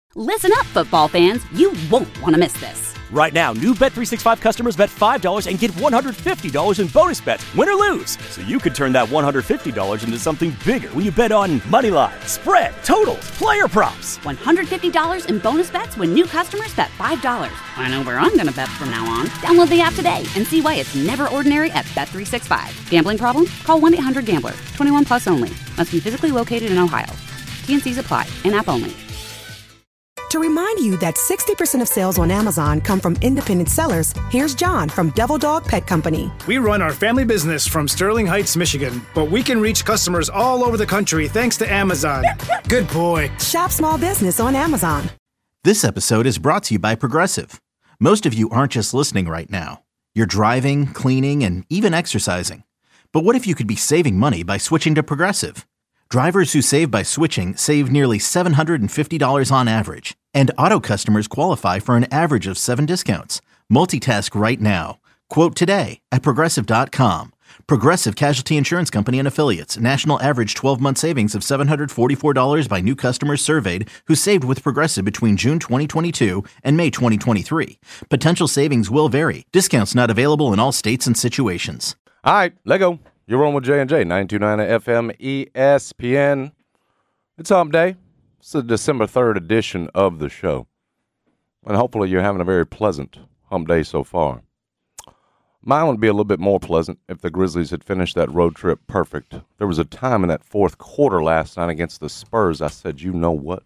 Listen up, football fans. You won't want to miss this. Right now, new Bet365 customers bet $5 and get $150 in bonus bets, win or lose. So you could turn that $150 into something bigger when you bet on money line, spread, totals, player props. $150 in bonus bets when new customers bet $5. I know where I'm going to bet from now on. Download the app today and see why it's never ordinary at Bet365. Gambling problem? Call 1-800-GAMBLER. 21 plus only. Must be physically located in Ohio. T&Cs apply. In-app only. To remind you that 60% of sales on Amazon come from independent sellers, here's John from Devil Dog Pet Company. We run our family business from Sterling Heights, Michigan, but we can reach customers all over the country thanks to Amazon. Good boy. Shop small business on Amazon. This episode is brought to you by Progressive. Most of you aren't just listening right now. You're driving, cleaning, and even exercising. But what if you could be saving money by switching to Progressive? Drivers who save by switching save nearly $750 on average. And auto customers qualify for an average of 7 discounts. Multitask right now. Quote today at Progressive.com. Progressive Casualty Insurance Company and Affiliates. National average 12-month savings of $744 by new customers surveyed who saved with Progressive between June 2022 and May 2023. Potential savings will vary. Discounts not available in all states and situations. All right, Lego. You're on with J&J, 929 FM ESPN. It's Hump Day. It's the December 3rd edition of the show. And hopefully you're having a very pleasant Hump Day so far. Mine would be a little bit more pleasant if the Grizzlies had finished that road trip perfect. There was a time in that fourth quarter last night against the Spurs, I said, you know what?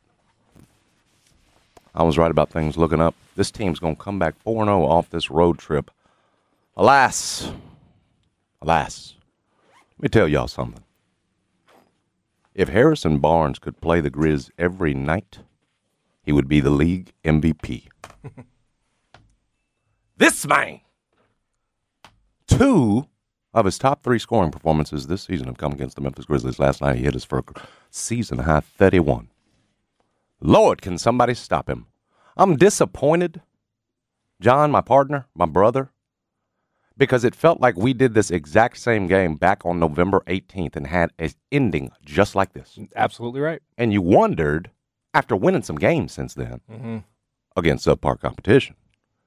I was right about things looking up. This team's going to come back 4-0 off this road trip. Alas. Let me tell y'all something. If Harrison Barnes could play the Grizz every night, he would be the league MVP. This man! 2 of his top 3 scoring performances this season have come against the Memphis Grizzlies. Last night he hit us for a season-high 31. Lord, can somebody stop him? I'm disappointed, John, my partner, my brother, because it felt like we did this exact same game back on November 18th and had an ending just like this. Absolutely right. And you wondered, after winning some games since then, against subpar competition,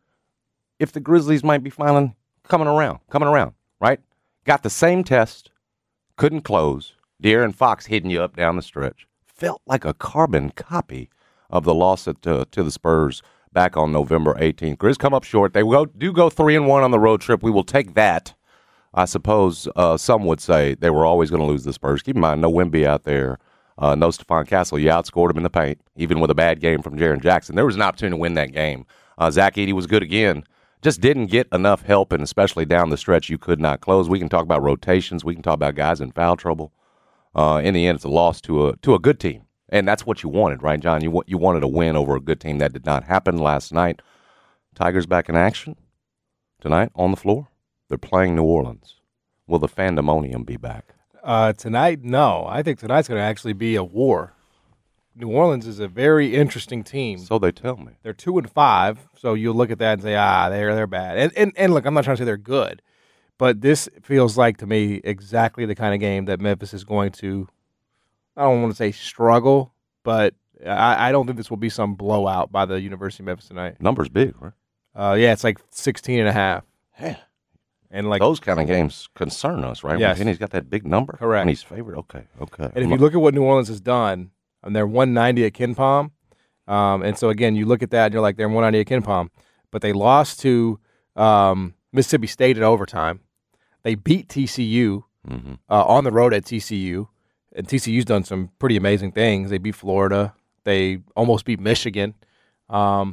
if the Grizzlies might be finally coming around, right? Got the same test, couldn't close. De'Aaron Fox hitting you up down the stretch. Felt like a carbon copy of the loss to the Spurs back on November 18th. Grizz come up short. They do go 3-1 on the road trip. We will take that. I suppose some would say they were always going to lose the Spurs. Keep in mind, no Wemby out there, no Stephon Castle. You outscored him in the paint, even with a bad game from Jaren Jackson. There was an opportunity to win that game. Zach Edey was good again. Just didn't get enough help, and especially down the stretch, you could not close. We can talk about rotations. We can talk about guys in foul trouble. In the end, it's a loss to a good team. And that's what you wanted, right, John? You wanted a win over a good team. That did not happen last night. Tigers back in action tonight on the floor. They're playing New Orleans. Will the Fandemonium be back? Tonight, no. I think tonight's going to actually be a war. New Orleans is a very interesting team. So they tell me. They're 2-5, so you'll look at that and say, they're bad. And look, I'm not trying to say they're good, but this feels like to me exactly the kind of game that Memphis is going to, I don't want to say struggle, but I don't think this will be some blowout by the University of Memphis tonight. Number's big, right? Yeah, it's like 16.5. Yeah. And like those kind of games concern us, right? Yes. And he's got that big number. Correct. And he's favored. Okay. And if you look at what New Orleans has done, and they're 190 at KenPom, and so again, you look at that and you're like, they're 190 at KenPom, but they lost to Mississippi State in overtime. They beat TCU on the road at TCU, and TCU's done some pretty amazing things. They beat Florida. They almost beat Michigan, and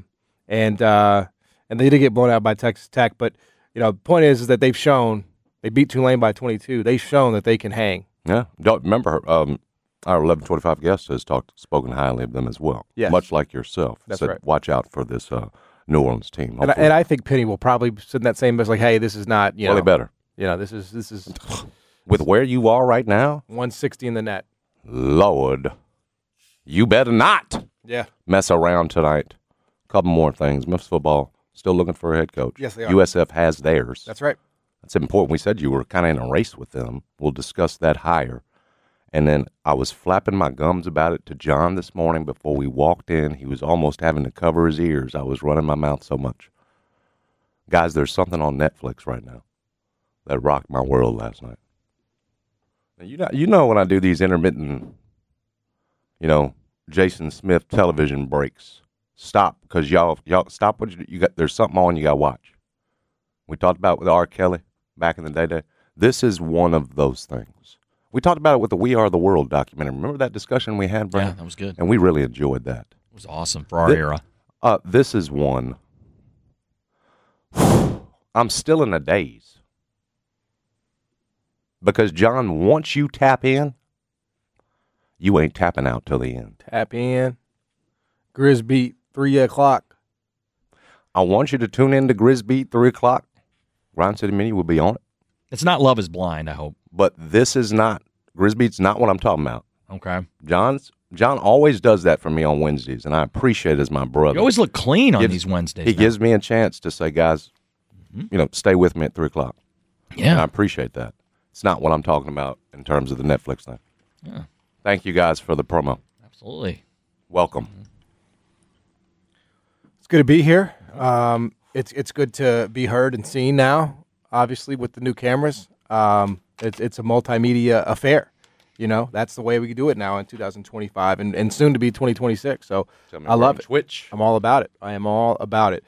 they did get blown out by Texas Tech. But the point is that they've shown they beat Tulane by 22. They've shown that they can hang. Yeah. Don't remember. Our 1125 guest has spoken highly of them as well. Yes. Much like yourself. That's said, right. Watch out for this New Orleans team. And I think Penny will probably sit in that same bus like, hey, this is not, Well, they better. This is with where you are right now, 160 in the net. Lord, you better not mess around tonight. A couple more things. Memphis football still looking for a head coach. Yes, they are. USF has theirs. That's right. That's important. We said you were kind of in a race with them. We'll discuss that higher. And then I was flapping my gums about it to John this morning before we walked in. He was almost having to cover his ears. I was running my mouth so much. Guys, there's something on Netflix right now that rocked my world last night. Now, you know when I do these intermittent, Jason Smith television breaks, stop, because y'all stop what you got. There's something on you got to watch. We talked about it with R. Kelly back in the day. This is one of those things. We talked about it with the We Are the World documentary. Remember that discussion we had, Brandon? Yeah, that was good. And we really enjoyed that. It was awesome for our era. This is one. I'm still in a daze. Because, John, once you tap in, you ain't tapping out till the end. Tap in. Grizz Beat, 3 o'clock. I want you to tune in to Grizz Beat, 3 o'clock. Grind City Mini will be on it. It's not Love is Blind, I hope. But this is not, Grizz Beat's not what I'm talking about. Okay. John always does that for me on Wednesdays, and I appreciate it as my brother. You always look clean on these Wednesdays. He gives me a chance to say, guys, stay with me at 3 o'clock. Yeah. And I appreciate that. It's not what I'm talking about in terms of the Netflix thing. Yeah. Thank you guys for the promo. Absolutely. Welcome. It's good to be here. It's good to be heard and seen now, obviously, with the new cameras. It's a multimedia affair. That's the way we can do it now in 2025 and soon to be 2026. So I love it. Twitch. I'm all about it. I am all about it.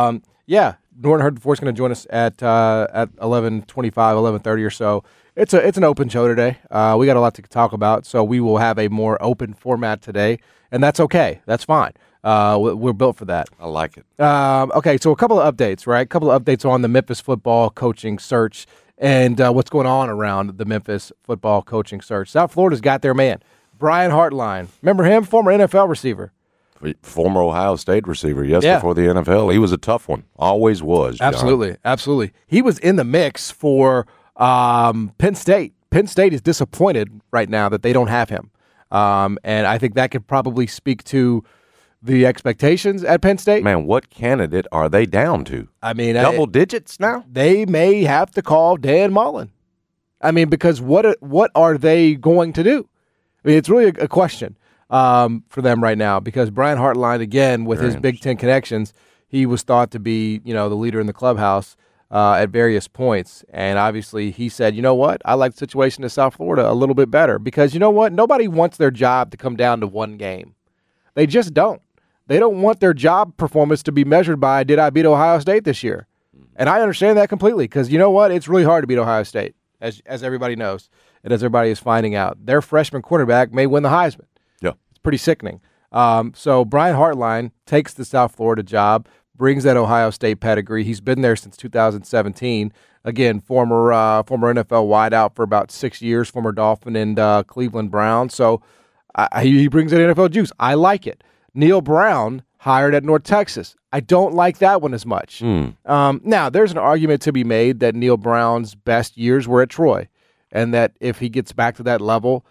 Norton Hurd before is going to join us at 11:25, 11:30 or so. It's an open show today. We got a lot to talk about, so we will have a more open format today, and that's okay. That's fine. We're built for that. I like it. Okay, so a couple of updates, right? A couple of updates on the Memphis football coaching search and what's going on around the Memphis football coaching search. South Florida's got their man, Brian Hartline. Remember him? Former NFL receiver. Former Ohio State receiver, before the NFL. He was a tough one. Always was, John. Absolutely. He was in the mix for Penn State. Penn State is disappointed right now that they don't have him. And I think that could probably speak to the expectations at Penn State. Man, what candidate are they down to? I mean, double digits now? They may have to call Dan Mullen. I mean, because what are they going to do? I mean, it's really a question for them right now because Brian Hartline, again, with his Big Ten connections, he was thought to be, the leader in the clubhouse at various points. And obviously he said, you know what? I like the situation in South Florida a little bit better because you know what? Nobody wants their job to come down to one game. They just don't. They don't want their job performance to be measured by, did I beat Ohio State this year? And I understand that completely because you know what? It's really hard to beat Ohio State, as everybody knows and as everybody is finding out. Their freshman quarterback may win the Heisman. Yeah. It's pretty sickening. So Brian Hartline takes the South Florida job, brings that Ohio State pedigree. He's been there since 2017. Again, former NFL wideout for about 6 years, former Dolphin and Cleveland Brown. So he brings that NFL juice. I like it. Neil Brown hired at North Texas. I don't like that one as much. Now, there's an argument to be made that Neil Brown's best years were at Troy, and that if he gets back to that level,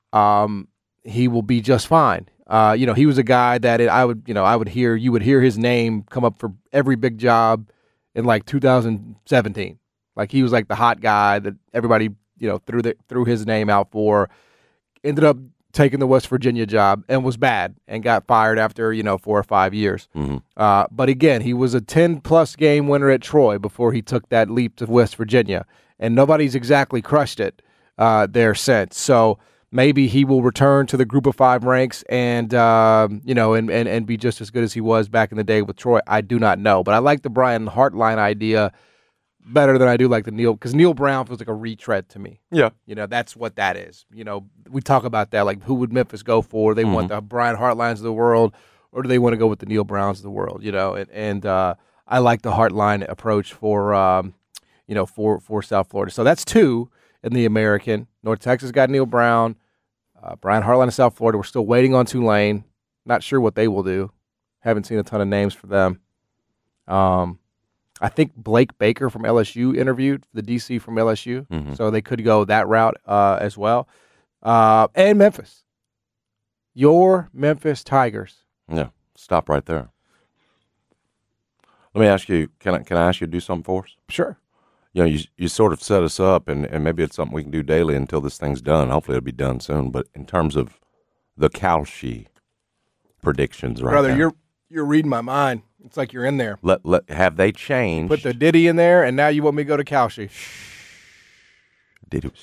he will be just fine. He was a guy that you would hear his name come up for every big job in like 2017. Like he was like the hot guy that everybody threw his name out for. Ended up taking the West Virginia job and was bad and got fired after 4 or 5 years. But again, he was a 10-plus game winner at Troy before he took that leap to West Virginia, and nobody's exactly crushed it there since. So maybe he will return to the Group of 5 ranks and and be just as good as he was back in the day with Troy. I do not know, but I like the Brian Hartline idea better than I do like the Neil, because Neil Brown feels like a retread to me. Yeah. That's what that is. We talk about that, like who would Memphis go for? They want the Brian Hartlines of the world, or do they want to go with the Neil Browns of the world? And I like the Hartline approach for South Florida. So that's 2 in the American. North Texas got Neil Brown, Brian Hartline of South Florida. We're still waiting on Tulane. Not sure what they will do. Haven't seen a ton of names for them. I think Blake Baker from LSU interviewed, the DC from LSU, so they could go that route as well. And Memphis. Your Memphis Tigers. Yeah, stop right there. Let me ask you, can I ask you to do something for us? Sure. you sort of set us up, and maybe it's something we can do daily until this thing's done. Hopefully it'll be done soon. But in terms of the Kalshi predictions right Brother, now. you're reading my mind. It's like you're in there. Have they changed? Put the Diddy in there, and now you want me to go to Kalshi. Diddy.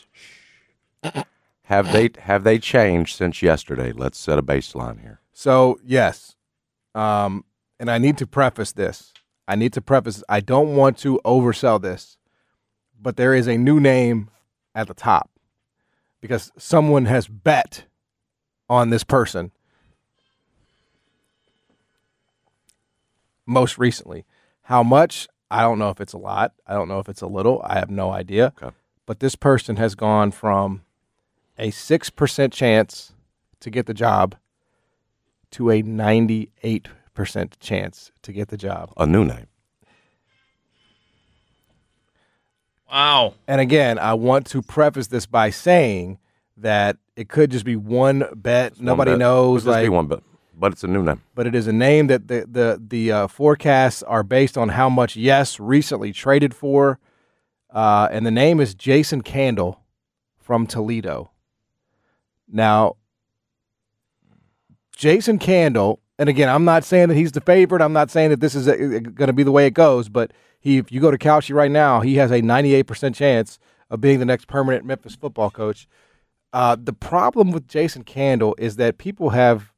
Have they changed since yesterday? Let's set a baseline here. So, yes. And I need to preface this. I don't want to oversell this. But there is a new name at the top because someone has bet on this person most recently. How much? I don't know if it's a lot. I don't know if it's a little. I have no idea. Okay. But this person has gone from a 6% chance to get the job to a 98% chance to get the job. A new name. Wow. And again, I want to preface this by saying that it could just be one bet. Nobody knows. Could just be one bet, but it's a new name. But it is a name that the forecasts are based on how much Yes recently traded for. And the name is Jason Candle from Toledo. Now, Jason Candle, and again, I'm not saying that he's the favorite. I'm not saying that this is going to be the way it goes, but if you go to Kalshi right now, he has a 98% chance of being the next permanent Memphis football coach. The problem with Jason Candle is that people have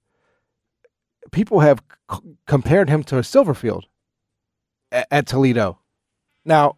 compared him to Silverfield at Toledo. Now,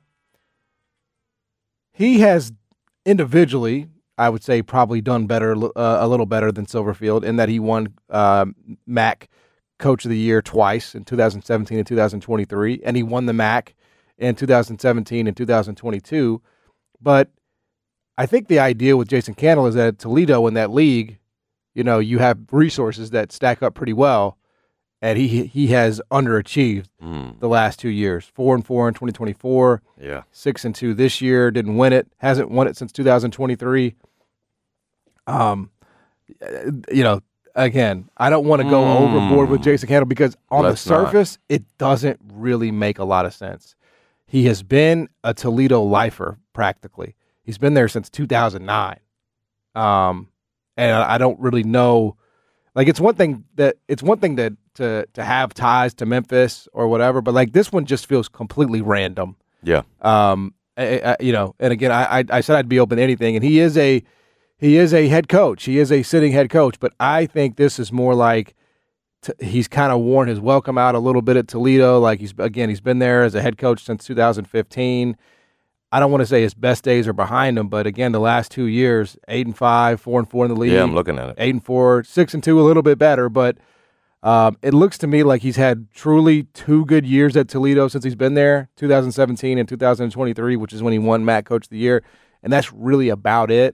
he has individually, I would say, probably done better, a little better than Silverfield in that he won MAC Coach of the Year twice in 2017 and 2023, and he won the MAC in 2017 and 2022. But I think the idea with Jason Candle is that at Toledo in that league, you have resources that stack up pretty well, and he has underachieved the last 2 years. 4-4 in 2024. Yeah. 6-2 this year. Didn't win it. Hasn't won it since 2023. Again, I don't want to go overboard with Jason Candle because on the surface, it doesn't really make a lot of sense. He has been a Toledo lifer practically. He's been there since 2009. And I don't really know. Like, it's one thing to have ties to Memphis or whatever, but like this one just feels completely random. Yeah. And again, I said I'd be open to anything, and he is a head coach. He is a sitting head coach, but I think this is more like he's kind of worn his welcome out a little bit at Toledo. Like he's been there as a head coach since 2015. I don't want to say his best days are behind him, but again, the last 2 years, 8-5, 4-4 in the league. Yeah, I'm looking at it. 8-4, 6-2, a little bit better, but it looks to me like he's had truly 2 good years at Toledo since he's been there, 2017 and 2023, which is when he won MAC Coach of the Year, and that's really about it.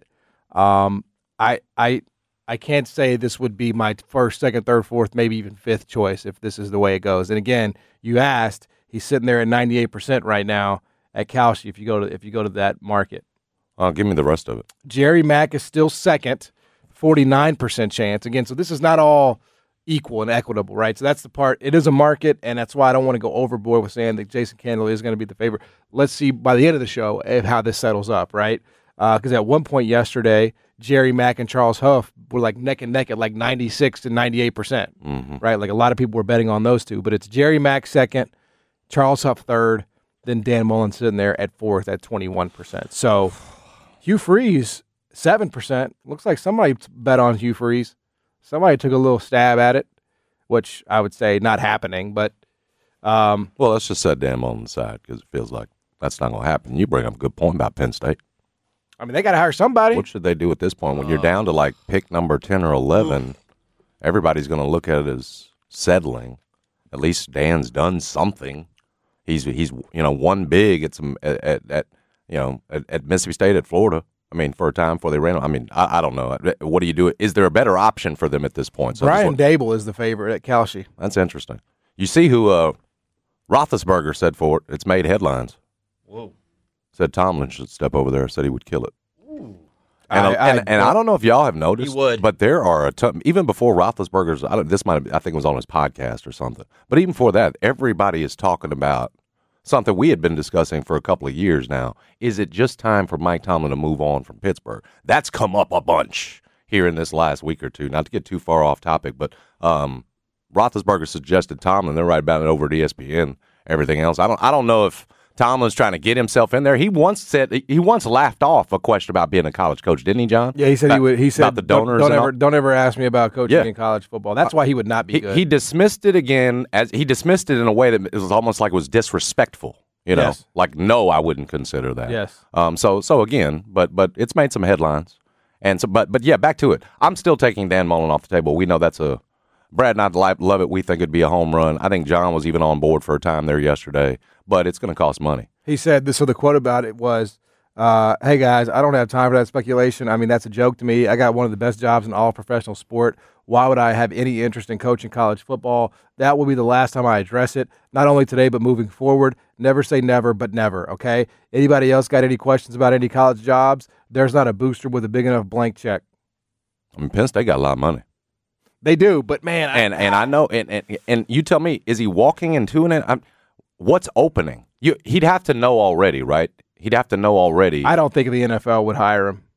I can't say this would be my first, second, third, fourth, maybe even fifth choice if this is the way it goes. And again, you asked, he's sitting there at 98% right now at Kalshi if you go to that market. Give me the rest of it. Jerry Mack is still second, 49% chance. Again, so this is not all equal and equitable, right? So that's the part. It is a market, and that's why I don't want to go overboard with saying that Jason Candle is going to be the favorite. Let's see by the end of the show how this settles up, right? Because at one point yesterday, Jerry Mack and Charles Huff were like neck and neck at like 96 to 98%, right? Like a lot of people were betting on those two, but it's Jerry Mack second, Charles Huff third, then Dan Mullen sitting there at fourth at 21%. So Hugh Freeze, 7%. Looks like somebody bet on Hugh Freeze. Somebody took a little stab at it, which I would say not happening, but well, let's just set Dan Mullen aside because it feels like that's not going to happen. You bring up a good point about Penn State. I mean, they got to hire somebody. What should they do at this point? When you're down to like pick number 10 or 11, everybody's going to look at it as settling. At least Dan's done something. He's won big at Mississippi State, at Florida. I mean, for a time before they ran. I mean, I don't know. What do you do? Is there a better option for them at this point? So Brian Dable is the favorite at Kalshi. That's interesting. You see who Roethlisberger said for it. It's made headlines. Whoa. Said Tomlin should step over there. Said he would kill it. And I don't know if y'all have noticed, he would. But there are a ton, even before Roethlisberger's. I think it was on his podcast or something. But even before that, everybody is talking about something we had been discussing for a couple of years now. Is it just time for Mike Tomlin to move on from Pittsburgh? That's come up a bunch here in this last week or two. Not to get too far off topic, but Roethlisberger suggested Tomlin. They're right about it over at ESPN. Everything else, I don't know if Tomlin's trying to get himself in there. He once laughed off a question about being a college coach, didn't he, John? Yeah, he said he would. He said about the donors. Don't ever ask me about coaching in college football. That's why he would not be good. He dismissed it again he dismissed it in a way that it was almost like it was disrespectful. Yes. Like no, I wouldn't consider that. Yes. So again, but it's made some headlines, and so but yeah, back to it. I'm still taking Dan Mullen off the table. We know that's a Brad and I love it. We think it'd be a home run. I think John was even on board for a time there yesterday, but it's going to cost money. He said this. So the quote about it was, "Hey guys, I don't have time for that speculation. I mean, that's a joke to me. I got one of the best jobs in all professional sport. Why would I have any interest in coaching college football? That will be the last time I address it. Not only today, but moving forward. Never say never, but never. Okay. Anybody else got any questions about any college jobs? There's not a booster with a big enough blank check. I mean, Penn State got a lot of money. They do, but man, and I know, and you tell me, is he walking into it? What's opening? He'd have to know already, right? He'd have to know already. I don't think the NFL would hire him.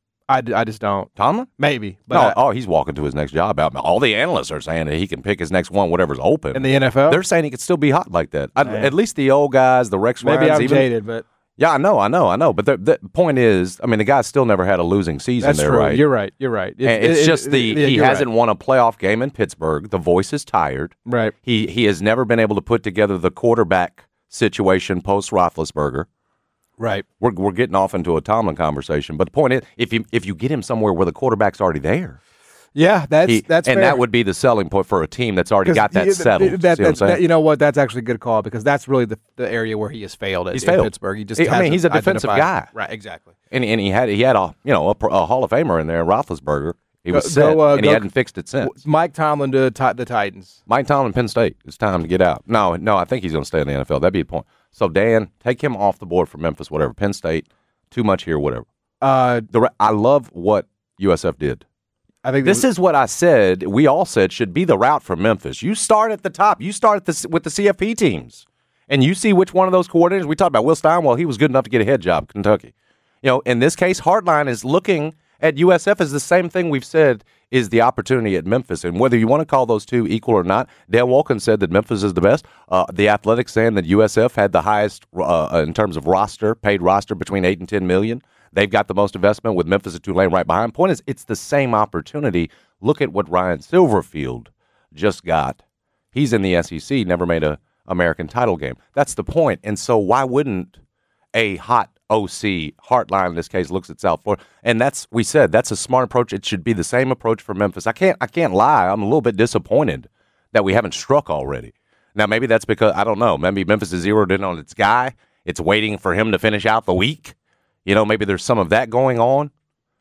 I just don't. Tomlin? Maybe. But he's walking to his next job. All the analysts are saying that he can pick his next one, whatever's open. In the NFL? They're saying he could still be hot like that. At least the old guys, the Rex Ryans. Maybe I'm jaded, but... Yeah, I know. But the point is, I mean, the guy's still never had a losing season. That's there, true. Right? You're right. It's just he hasn't won a playoff game in Pittsburgh. The voice is tired. Right. He has never been able to put together the quarterback situation post Roethlisberger. Right. We're getting off into a Tomlin conversation, but the point is, if you get him somewhere where the quarterback's already there. Yeah, that's fair. And that would be the selling point for a team that's already got that settled. You know what? That's actually a good call because that's really the area where he has failed. He's failed. Pittsburgh. He just he's a defensive guy, right? Exactly. And he had a Hall of Famer in there, Roethlisberger. He was set, and he hadn't fixed it since. Mike Tomlin to the Titans. Mike Tomlin, Penn State. It's time to get out. No, I think he's going to stay in the NFL. That'd be the point. So Dan, take him off the board for Memphis. Whatever. Penn State, too much here. Whatever. I love what USF did. I think this is what I said. We all said should be the route for Memphis. You start at the top. You start with the CFP teams, and you see which one of those coordinators. We talked about Will Stein. Well, he was good enough to get a head job at Kentucky. In this case, Hartline is looking at USF as the same thing we've said is the opportunity at Memphis. And whether you want to call those two equal or not, Dan Wolken said that Memphis is the best. The Athletic saying that USF had the highest in terms of paid roster between $8 and $10 million. They've got the most investment with Memphis and Tulane right behind. Point is, it's the same opportunity. Look at what Ryan Silverfield just got. He's in the SEC, never made a American title game. That's the point. And so why wouldn't a hot OC, Hartline in this case, looks at South Florida? And that's a smart approach. It should be the same approach for Memphis. I can't lie. I'm a little bit disappointed that we haven't struck already. Now, maybe that's because, I don't know, maybe Memphis is zeroed in on its guy. It's waiting for him to finish out the week. Maybe there's some of that going on.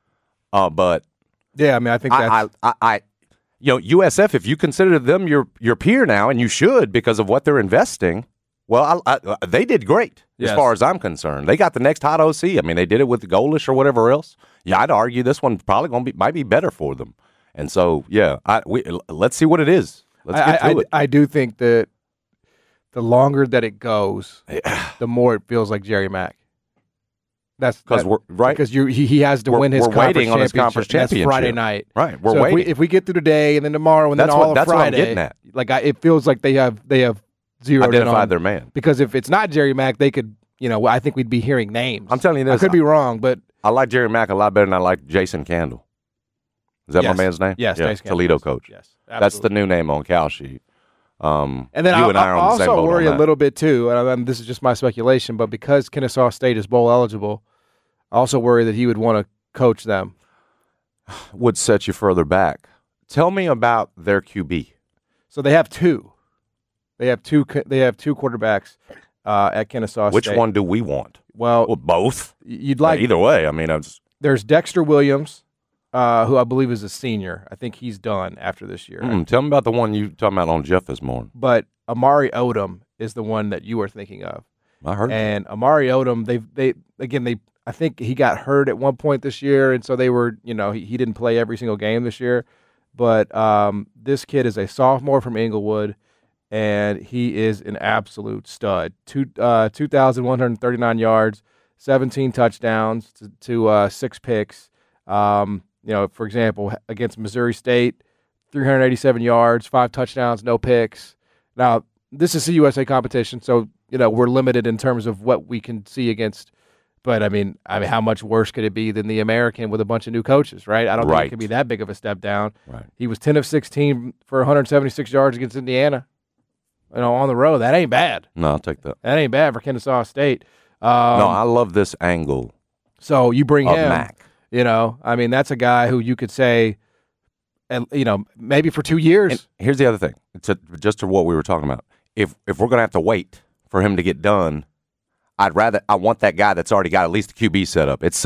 But yeah, I mean, I think that's USF. If you consider them your peer now, and you should because of what they're investing. Well, they did great as far as I'm concerned. They got the next hot OC. I mean, they did it with the Golish or whatever else. Yeah, I'd argue this one probably might be better for them. And so, yeah, let's see what it is. Let's get to it. I do think that the longer that it goes, the more it feels like Jerry Mack. That's because we're right because he has to win his conference championship. That's Friday night, right? We're waiting. If we get through today and then tomorrow and then all of Friday, what I'm getting at. It feels like they have zeroed identified their man. Because if it's not Jerry Mack, they could I think we'd be hearing names. I'm telling you this. I could be wrong, but I like Jerry Mack a lot better than I like Jason Candle. Is that my man's name? Yes, yeah, Toledo coach. Yes, absolutely. That's the new name on Cal Sheet. And then I also worry a little bit too. And this is just my speculation, but because Kennesaw State is bowl eligible. I also worry that he would want to coach them. Would set you further back. Tell me about their QB. So they have two. They have two quarterbacks at Kennesaw State. Which one do we want? Well, both. You'd like either way. I mean, there's Dexter Williams, who I believe is a senior. I think he's done after this year. Tell me about the one you talking about on Jeff this morning. But Amari Odom is the one that you were thinking of. I heard. And Amari Odom, they I think he got hurt at one point this year, and so they were, he didn't play every single game this year. But this kid is a sophomore from Inglewood, and he is an absolute stud. 2,139 yards, 17 touchdowns to 6 picks. For example, against Missouri State, 387 yards, 5 touchdowns, no picks. Now, this is a USA competition, so we're limited in terms of what we can see against. But I mean, how much worse could it be than the American with a bunch of new coaches, right? I don't think it could be that big of a step down. Right. He was 10 of 16 for 176 yards against Indiana. On the road, that ain't bad. No, I'll take that. That ain't bad for Kennesaw State. No, I love this angle. So you bring him, Mac. That's a guy who you could say, maybe for 2 years. And here's the other thing. Just to what we were talking about. If we're going to have to wait for him to get done, I want that guy that's already got at least the QB set up. It's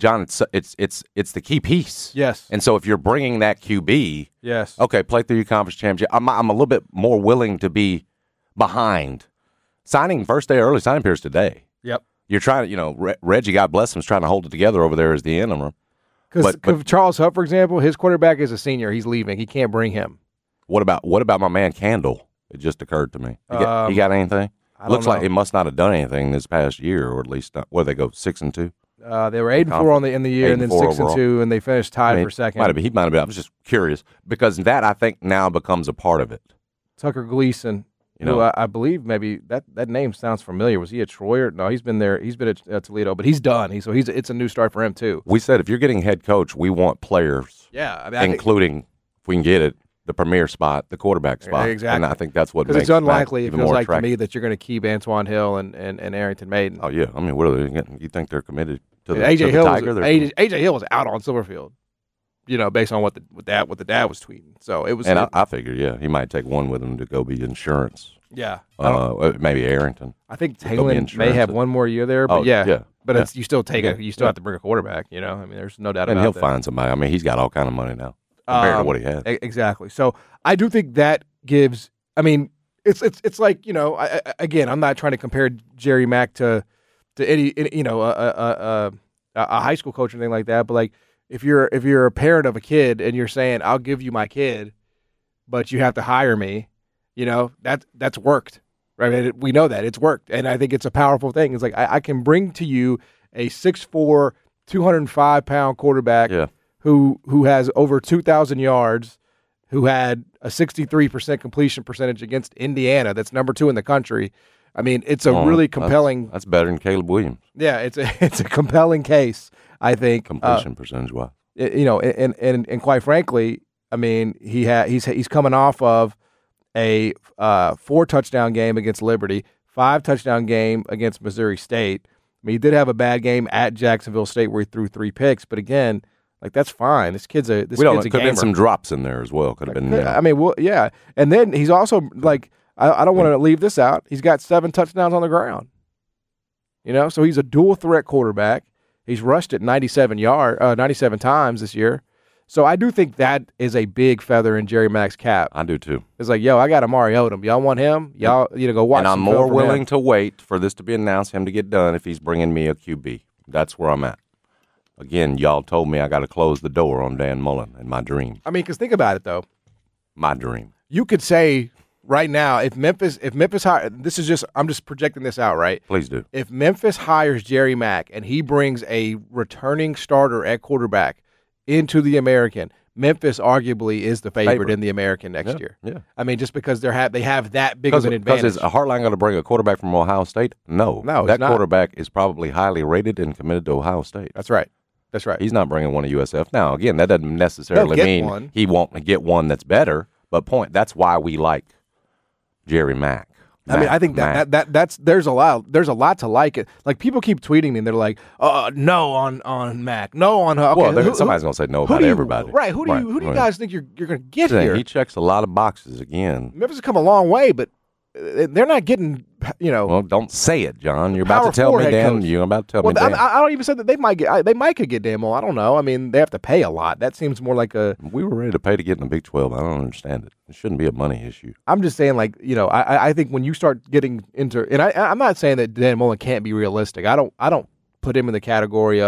the key piece. Yes. And so if you're bringing that QB, yes, okay, play through your conference championship. I'm a little bit more willing to be behind. Signing first day early signing periods today. Yep. You're trying to, Reggie, God bless him, is trying to hold it together over there as the interim. Because Charles Huff, for example, his quarterback is a senior. He's leaving. He can't bring him. What about my man Candle? It just occurred to me. He got anything? Looks like he must not have done anything this past year, or at least where they go 6-2. They were 8-4 in the year, and then 6-2, and they finished tied for second. He might have been. I was just curious because that I think now becomes a part of it. Tucker Gleason, who I believe maybe that name sounds familiar. Was he at Troy? No, he's been there. He's been at Toledo, but he's done. It's a new start for him too. We said if you're getting head coach, we want players. Yeah, including if we can get it. The premier spot, the quarterback spot. Exactly. And I think that's what makes it's unlikely, it feels like attractive. to me, that you're going to keep Antoine Hill and Arrington Maiden. Oh, yeah. I mean, what are they getting? You think they're committed to the Tiger? AJ Hill was out on Silverfield, based on what the dad was tweeting. So it was. And I figured, he might take one with him to go be insurance. Yeah. Maybe Arrington. I think Taylor may have one more year there, but But you still you still have to bring a quarterback, I mean, there's no doubt about it. And he'll find somebody. I mean, he's got all kind of money now. Compared to what he had. Exactly. So I do think that gives. I mean, it's like again, I'm not trying to compare Jerry Mack to any a high school coach or anything like that. But like if you're a parent of a kid and you're saying I'll give you my kid, but you have to hire me, that's worked, right? We know that it's worked, and I think it's a powerful thing. It's like I can bring to you a 6'4", 205-pound quarterback. Yeah. Who has over 2,000 yards, who had a 63% completion percentage against Indiana, that's number 2 in the country. I mean, it's a really compelling. That's better than Caleb Williams. Yeah, it's a compelling case, I think. Completion percentage wise. And quite frankly, I mean, he's coming off of a 4-touchdown game against Liberty, 5-touchdown game against Missouri State. I mean, he did have a bad game at Jacksonville State where he threw 3 picks, but again. Like, that's fine. This kid's a gamer. Could have been some drops in there as well. Could have been. I mean, yeah. And then he's also, like, I don't want to leave this out. He's got 7 touchdowns on the ground. So he's a dual-threat quarterback. He's rushed it 97 times this year. So I do think that is a big feather in Jerry Mack's cap. I do, too. It's like, I got Amari Odom. Y'all want him? Y'all, go watch him. And I'm more willing to wait for this to be announced, him to get done, if he's bringing me a QB. That's where I'm at. Again, y'all told me I got to close the door on Dan Mullen and my dream. I mean, because think about it, though. My dream. You could say right now, if Memphis I'm just projecting this out, right? Please do. If Memphis hires Jerry Mack and he brings a returning starter at quarterback into the American, Memphis arguably is the favorite in the American next year. Yeah. I mean, just because they have that big of an advantage. Because is Heartline going to bring a quarterback from Ohio State? No. That quarterback is probably highly rated and committed to Ohio State. That's right. That's right. He's not bringing one to USF. Now, again, that doesn't necessarily mean he won't get one that's better. But that's why we like Jerry Mack. I mean, I think that's there's a lot to like it. Like, people keep tweeting me and they're like, no on Mack, no on her. Okay, well, somebody's gonna say no about everybody. Right? Who do you guys think you're gonna get here? He checks a lot of boxes again. Memphis has come a long way, but they're not getting, Well, don't say it, John. You're about to tell me, Dan. You're about to tell me, Dan. I don't even say that they might could get Dan Mullen. I don't know. I mean, they have to pay a lot. That seems more like a. We were ready to pay to get in the Big 12. I don't understand it. It shouldn't be a money issue. I'm just saying, like, I think when you start getting into, and I'm not saying that Dan Mullen can't be realistic. I don't put him in the category of,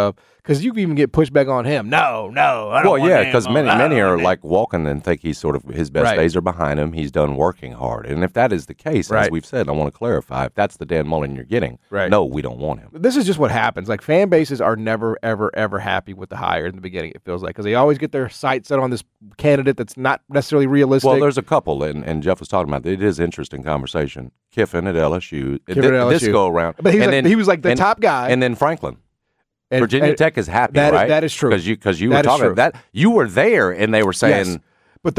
because you can even get pushback on him. No, I don't Well, want yeah, him. because many are like walking and think he's sort of his best Right. days are behind him. He's done working hard, and if that is the case, as Right. we've said, I want to clarify: if that's the Dan Mullen you're getting, Right. no, we don't want him. This is just what happens. Like, fan bases are never, ever, ever happy with the hire in the beginning, it feels like, because they always get their sights set on this candidate that's not necessarily realistic. Well, there's a couple, and Jeff was talking about it. It is interesting conversation. Kiffin at LSU. Kiffin at This LSU. go around. But he was And like- then- he was like the and- top guy. And then Franklin. And- Virginia and Tech is happy, that is- right? that is true. Because you were That is talking true. that you were there, and they were saying Yes. But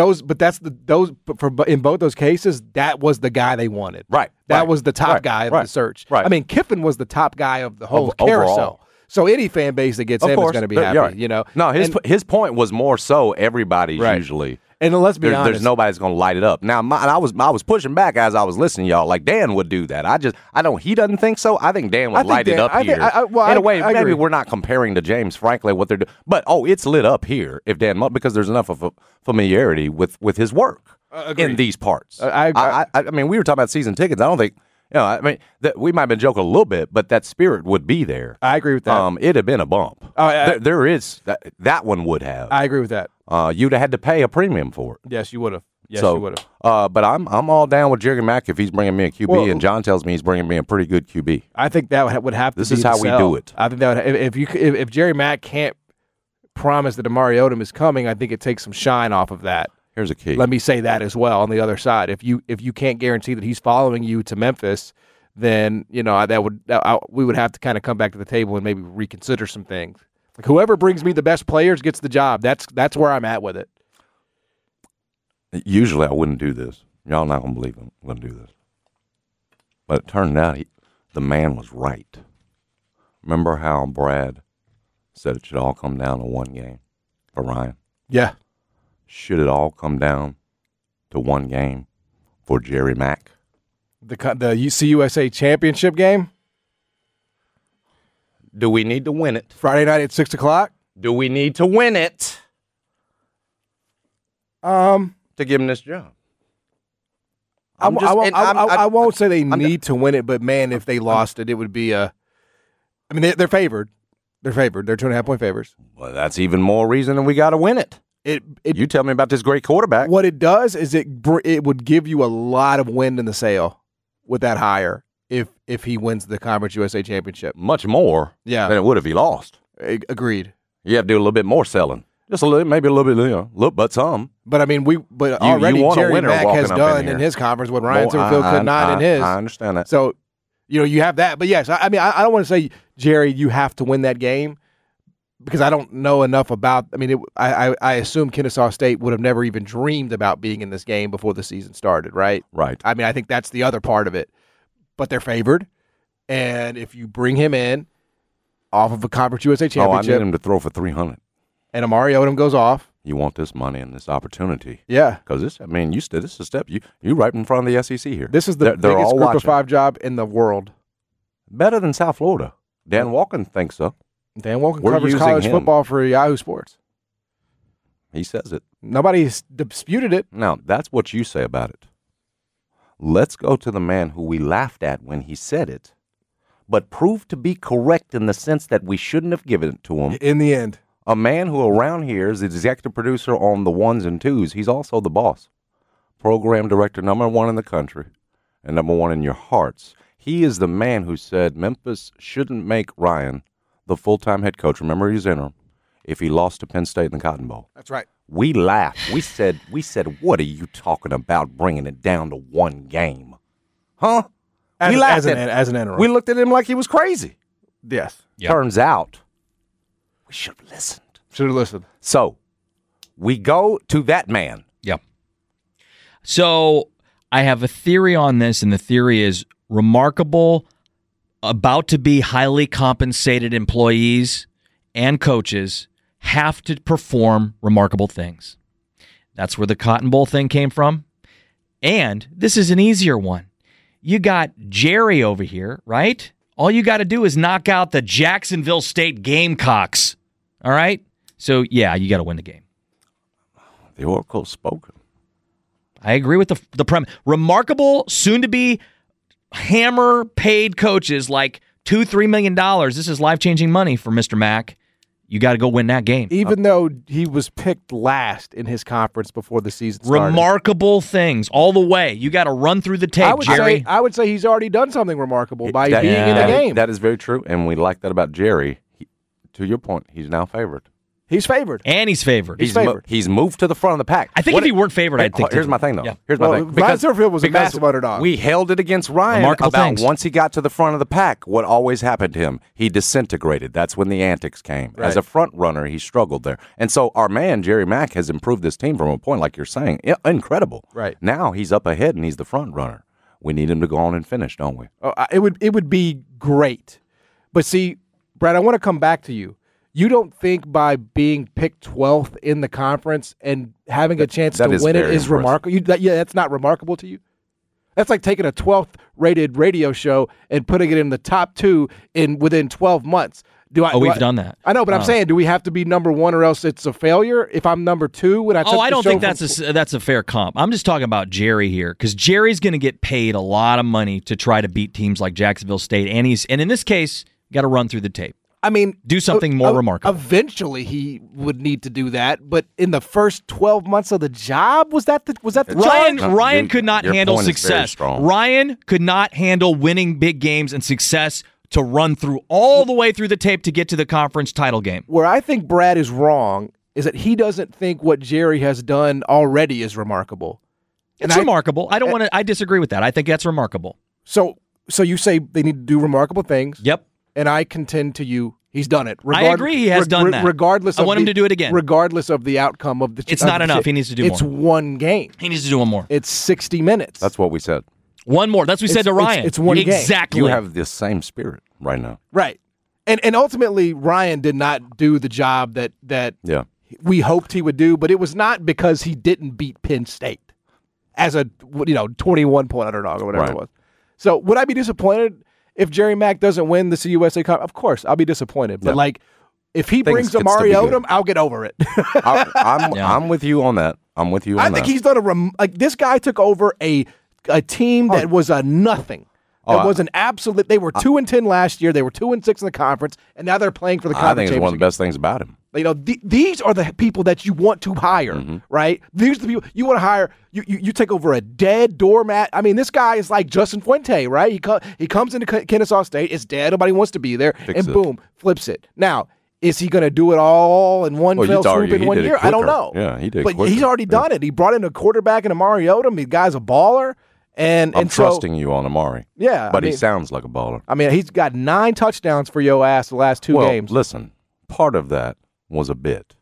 in both those cases, that was the guy they wanted. Right. That right, was the top right, guy of right, the search. Right. I mean, Kiffin was the top guy of the whole Overall. carousel. So any fan base that gets of him course, is going to be but happy. you're right. You know. No, And- his point was more so everybody's Right. usually. And let's be honest. There's nobody's going to light it up. Now, I was pushing back as I was listening, y'all. Like Dan would do that. I don't. He doesn't think so. I think Dan would think light it Dan- up I think- here. In a way, I maybe agree. we're not comparing to James Franklin what they're doing, but it's lit up here if Dan because there's enough of a familiarity with his work in these parts. I mean, we were talking about season tickets. I don't think. I mean, we might have been joking a little bit, but that spirit would be there. I agree with that. It'd have been a bump. There is that one would have. I agree with that. You'd have had to pay a premium for it. Yes, you would have. Yes, so, you would have. but I'm all down with Jerry Mack if he's bringing me a QB, Well, and John tells me he's bringing me a pretty good QB. I think that would have to. This be is the how we sell. do it. I think that would, if Jerry Mack can't promise that Amari Odom is coming, I think it takes some shine off of that. Here's a key. Let me say that as well on the other side. If you can't guarantee that he's following you to Memphis, then we would have to kind of come back to the table and maybe reconsider some things. Like, whoever brings me the best players gets the job. That's where I'm at with it. Usually I wouldn't do this. Y'all not going to believe I'm going to do this. But it turned out the man was right. Remember how Brad said it should all come down to one game for Ryan? Yeah. Should it all come down to one game for Jerry Mack? The CUSA championship game? Do we need to win it? Friday night at 6 o'clock? Do we need to win it to give him this job? I won't say they need to win it, but man, if they lost it, it would be I mean, they're favored. They're favored. They're 2.5-point favors. Well, that's even more reason that we got to win it. You tell me about this great quarterback. What it does is it would give you a lot of wind in the sail with that hire if he wins the Conference USA championship. Much more than it would if he lost. Agreed. You have to do a little bit more selling. Just a little, maybe a little bit, but some. But I mean, already want a Jerry winner Mack has walking up done in in here. his conference what Ryan Silverfield could not in his. I understand that. So, you have that. But yes, I mean, I don't want to say, Jerry, you have to win that game because I don't know enough about. I mean, I assume Kennesaw State would have never even dreamed about being in this game before the season started, right? Right. I mean, I think that's the other part of it. But they're favored, and if you bring him in off of a Conference USA I championship, need him to throw for 300. and Amari Odom goes off. You want this money and this opportunity. Yeah. Because this is a step. You right in front of the SEC here. This is the They're biggest all group watching. of 5 job in the world. Better than South Florida. Dan Walken thinks so. Dan Walken We're covers using college him. football for Yahoo Sports. He says it. Nobody's disputed it. Now, that's what you say about it. Let's go to the man who we laughed at when he said it, but proved to be correct in the sense that we shouldn't have given it to him. In the end. A man who around here is the executive producer on the ones and twos. He's also the boss. Program director #1 in the country and #1 in your hearts. He is the man who said Memphis shouldn't make Ryan the full-time head coach. Remember, he's interim. If he lost to Penn State in the Cotton Bowl. That's right. We laughed. We said, what are you talking about bringing it down to one game? Huh? We laughed at him. As an interim. We looked at him like he was crazy. Yes. Turns out, we should have listened. Should have listened. So, we go to that man. Yep. So, I have a theory on this, and the theory is remarkable, about to be highly compensated employees and coaches have to perform remarkable things. That's where the Cotton Bowl thing came from. And this is an easier one. You got Jerry over here, right? All you got to do is knock out the Jacksonville State Gamecocks. All right? So, yeah, you got to win the game. The oracle's spoken. I agree with the premise. Remarkable, soon-to-be hammer-paid coaches like $2-3 million. This is life-changing money for Mr. Mack. You got to go win that game. Even though he was picked last in his conference before the season started. Remarkable things all the way. You got to run through the tape, Jerry. I would say he's already done something remarkable by being in the game. That is very true, and we like that about Jerry. To your point, he's now favored. He's favored. And he's favored. He's moved to the front of the pack. I think if he weren't favored, I'd think. Here's my thing, though. Yeah. Here's my thing. Ryan Silverfield was a massive underdog. We held it against Ryan Remarkable about things. once he got to the front of the pack, what always happened to him. He disintegrated. That's when the antics came. Right. As a front runner, he struggled there. And so our man, Jerry Mack, has improved this team from a point, like you're saying, incredible. Right. Now he's up ahead and he's the front runner. We need him to go on and finish, don't we? Oh, it would be great. But see, Brad, I want to come back to you. You don't think by being picked 12th in the conference and having a chance to win it is remarkable? That's not remarkable to you? That's like taking a 12th rated radio show and putting it in the top 2 within 12 months. We've done that. I know, but I'm saying, do we have to be number 1 or else it's a failure? If I'm number 2 when I took I don't think that's a fair comp. I'm just talking about Jerry here because Jerry's going to get paid a lot of money to try to beat teams like Jacksonville State, and in this case, got to run through the tape. I mean, do something more remarkable. Eventually, he would need to do that, but in the first 12 months of the job, was that the Ryan could not handle success. Ryan could not handle winning big games and success to run through all the way through the tape to get to the conference title game. Where I think Brad is wrong is that he doesn't think what Jerry has done already is remarkable. It's remarkable. I disagree with that. I think that's remarkable. So you say they need to do remarkable things. Yep. And I contend to you, he's done it. I agree he has done that. Regardless, I want him to do it again. Regardless of the outcome of the. It's not enough. He needs to do more. It's one game. He needs to do one more. It's 60 minutes. That's what we said. One more. That's what we said to Ryan. It's one game. Exactly. You have the same spirit right now. Right. And ultimately, Ryan did not do the job that we hoped he would do, but it was not because he didn't beat Penn State as a 21-point underdog or whatever it was. So would I be disappointed if Jerry Mack doesn't win the CUSA Cup? Of course, I'll be disappointed. But if he brings Amari Odom, I'll get over it. I'm with you on that. I think he's done this guy took over a team that was a nothing. It was an absolute. They were 2-10 last year. They were 2-6 in the conference, and now they're playing for the conference. I think it's one of the best things about him. These are the people that you want to hire, right? These are the people you want to hire. You take over a dead doormat. I mean, this guy is like Justin Fuente, right? He comes into Kennesaw State. It's dead. Nobody wants to be there, boom, flips it. Now, is he going to do it all in one fell swoop in 1 year? I don't know. Yeah, he did. But he's already done it. He brought in a quarterback in Amari Odom. The guy's a baller. And I'm trusting you on Amari. Yeah. But he sounds like a baller. I mean, he's got 9 touchdowns for your ass the last 2 games. Listen, part of that was a bit.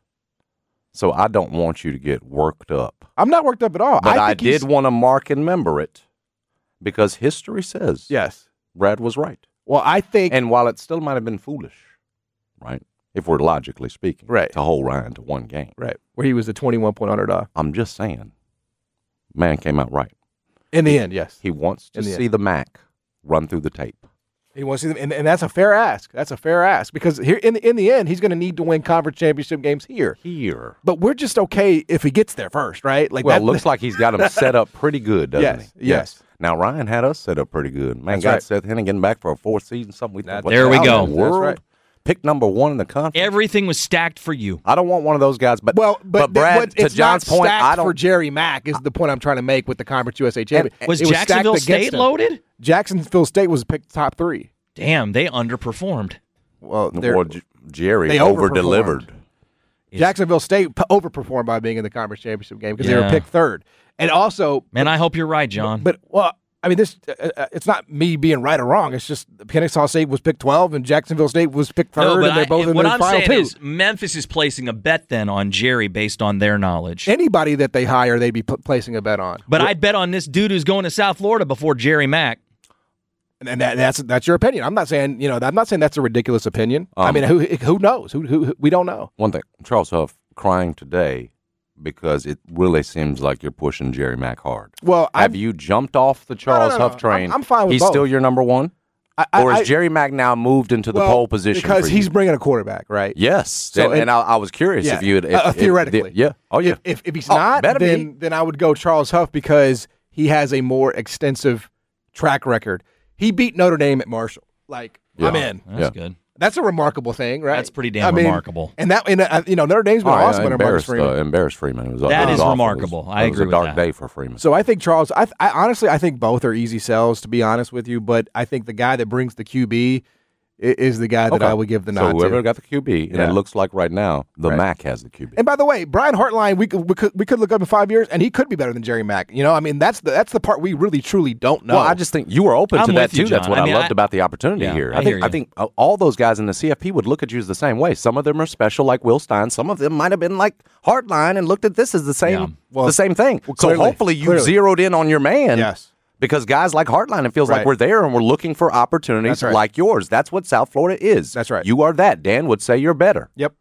So I don't want you to get worked up. I'm not worked up at all. But I did want to mark and remember it because history says Brad was right. Well, I think. And while it still might have been foolish, right, if we're logically speaking, to hold Ryan to one game. Right, where he was a 21-point underdog. I'm just saying, man came out right. In the end, yes. He wants to see the Mac run through the tape. He wants to see them, and that's a fair ask. That's a fair ask because here in the end, he's going to need to win conference championship games here. But we're just okay if he gets there first, right? It looks like he's got him set up pretty good, doesn't he? Yes. Now Ryan had us set up pretty good. Man, got Seth Hennigan back for a 4th season. Something we thought. There we go. That's right. Pick number 1 in the conference. Everything was stacked for you. I don't want one of those guys. But Brad, to it's John's not point, stacked for Jerry Mack is the point I'm trying to make with the Conference USA Championship. Was Jacksonville State loaded? Jacksonville State was picked top 3. Damn, they underperformed. Well, Jerry over-delivered. Jacksonville State overperformed by being in the conference championship game because they were picked 3rd. And also, man, I hope you're right, John. But I mean, this it's not me being right or wrong. It's just Kennesaw State was picked 12 and Jacksonville State was picked 3rd, and they're both in the final 2. What I'm saying is Memphis is placing a bet then on Jerry based on their knowledge. Anybody that they hire, they'd be placing a bet on. But I'd bet on this dude who's going to South Florida before Jerry Mack. And that's your opinion. I'm not saying that's a ridiculous opinion. I mean, who knows? Who we don't know. One thing, Charles Huff crying today because it really seems like you're pushing Jerry Mack hard. Well, have you jumped off the Charles Huff train? I'm fine with He's both. Still your number 1, or is Jerry Mack now moved into the pole position? Because he's bringing a quarterback, right? Yes. So, and I was curious if you had theoretically. If he's not, then I would go Charles Huff because he has a more extensive track record. He beat Notre Dame at Marshall. I'm in. That's good. That's a remarkable thing, right? That's pretty damn remarkable. And Notre Dame's been awesome under Marcus Freeman. Embarrassed Freeman. It was awful. Remarkable. I agree with that. It was a dark day for Freeman. So I think Charles. I honestly think both are easy sells, to be honest with you. But I think the guy that brings the QB is the guy that I would give the nod to. So whoever got the QB, and it looks like right now the Mac has the QB. And by the way, Brian Hartline, we could look up in 5 years, and he could be better than Jerry Mack. You know, I mean, that's the part we really truly don't know. Well, I just think you were open to that too. That's what I loved about the opportunity here. I think all those guys in the CFP would look at you as the same way. Some of them are special, like Will Stein. Some of them might have been like Hartline and looked at this as the same, the same thing. Well, so hopefully you zeroed in on your man. Yes. Because guys like Hartline, it feels like we're there and we're looking for opportunities like yours. That's what South Florida is. That's right. You are that. Dan would say you're better. Yep.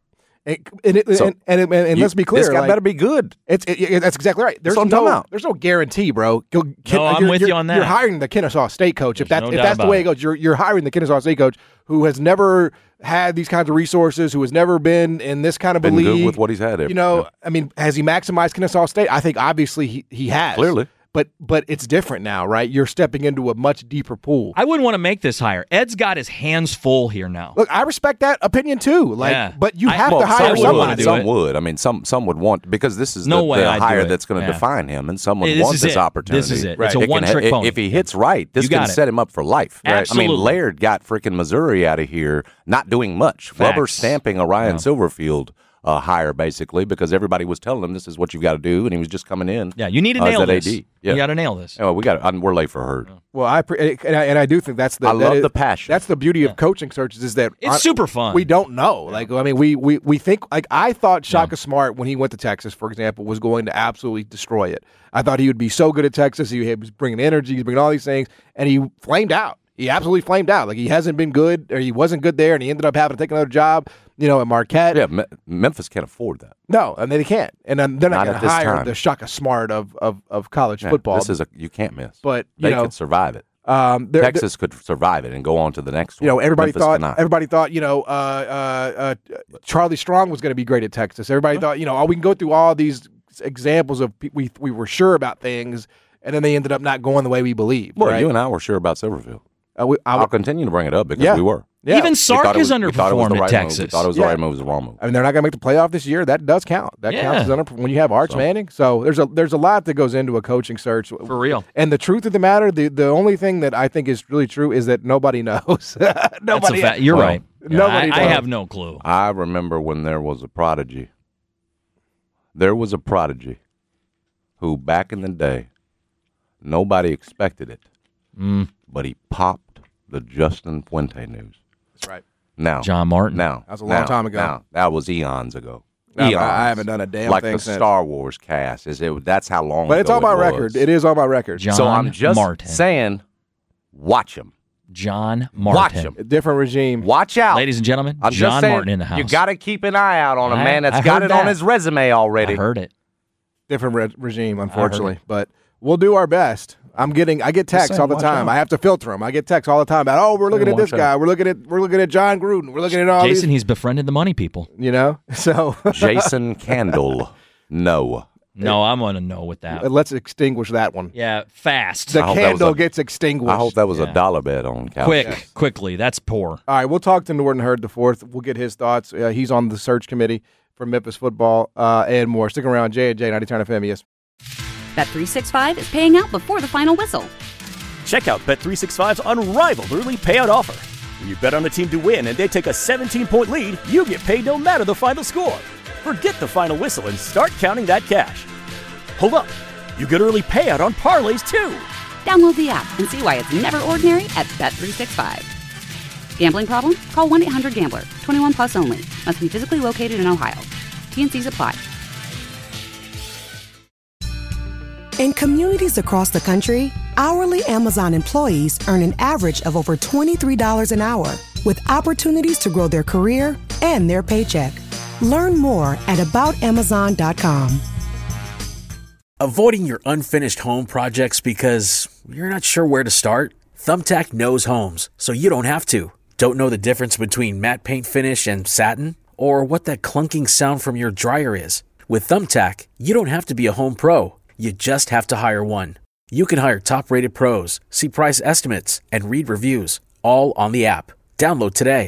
And let's be clear. This guy better be good. That's exactly right. There's no guarantee, bro. I'm with you on that. You're hiring the Kennesaw State coach. If that's the way it goes, you're hiring the Kennesaw State coach who has never had these kinds of resources, who has never been in this kind of been league. Good with what he's had. I mean, has he maximized Kennesaw State? I think obviously he has. Clearly. But it's different now, right? You're stepping into a much deeper pool. I wouldn't want to make this higher. Ed's got his hands full here now. Look, I respect that opinion too. But you have to hire someone. Some would. I mean, some would want, because this is the hire that's going to define him, and someone wants this opportunity. This is it. Right. It's a one-trick pony. If he hits right, this can set him up for life. Absolutely. I mean, Laird got freaking Missouri out of here not doing much. Rubber stamping a Ryan Silverfield hire, basically, because everybody was telling him this is what you've got to do, and he was just coming in. Yeah, you need to nail this. You got to nail this. Well, we're late for Herd. Well, I do think that's I love the passion. That's the beauty of coaching searches, is that it's super fun. We don't know. Like, I mean, we think, like, I thought Shaka Smart, when he went to Texas, for example, was going to absolutely destroy it. I thought he would be so good at Texas. He was bringing energy, he's bringing all these things, and he flamed out. He absolutely flamed out. Like, he hasn't been good, or he wasn't good there, and he ended up having to take another job, at Marquette. Yeah, Memphis can't afford that. No, and they can't. And they're not going to hire the Shaka Smart of college football. This is you can't miss. But they could survive it. Texas could survive it and go on to the next one. Everybody thought, Charlie Strong was going to be great at Texas. Everybody thought, we can go through all these examples of we were sure about things, and then they ended up not going the way we believed. Well, right? you and I were sure about Silverfield. I'll continue to bring it up because we were. Yeah. Even Sark has underperformed at Texas. We thought it was the right move, it was the wrong move. I mean, they're not going to make the playoff this year. That does count. That counts as when you have Arch Manning. So there's a lot that goes into a coaching search. For real. And the truth of the matter, the only thing that I think is really true is that nobody knows. Nobody. You're right. Nobody. I have no clue. I remember when there was a prodigy. There was a prodigy who, back in the day, nobody expected it, but he popped the Justin Fuente news. That's right. Now, John Martin. That was a long time ago. Now, that was eons ago. I haven't done a damn like thing the since. Star Wars cast. That's how long. But it's ago on my it record. was. It is on my record. John so I'm just Martin. saying, watch him. John Martin. Watch him. A different regime. Watch out, ladies and gentlemen. I'm John just saying, Martin in the house. You got to keep an eye out on a man I that's got heard it on that. his resume already. I heard it. Different regime, unfortunately. But we'll do our best. I get texts all the time. I have to filter them. I get texts all the time about, we're looking at this guy. We're looking at John Gruden. We're looking at all Jason, he's befriended the money people. So Jason Candle, no. No, I'm going to know with that. Let's extinguish that one. Yeah, fast. The candle gets extinguished. I hope that was a dollar bet on Cal. Quickly. That's poor. All right, we'll talk to Norton Herd IV. We'll get his thoughts. He's on the search committee for Memphis football and more. Stick around. J&J, 90 Turn FM, yes. Bet365 is paying out before the final whistle. Check out Bet365's unrivaled early payout offer. When you bet on a team to win and they take a 17-point lead, you get paid no matter the final score. Forget the final whistle and start counting that cash. Hold up. You get early payout on parlays, too. Download the app and see why it's never ordinary at Bet365. Gambling problem? Call 1-800-GAMBLER. 21 plus only. Must be physically located in Ohio. T&Cs apply. In communities across the country, hourly Amazon employees earn an average of over $23 an hour, with opportunities to grow their career and their paycheck. Learn more at aboutamazon.com. Avoiding your unfinished home projects because you're not sure where to start? Thumbtack knows homes, so you don't have to. Don't know the difference between matte paint finish and satin? Or what that clunking sound from your dryer is? With Thumbtack, you don't have to be a home pro. You just have to hire one. You can hire top-rated pros, see price estimates, and read reviews, all on the app. Download today.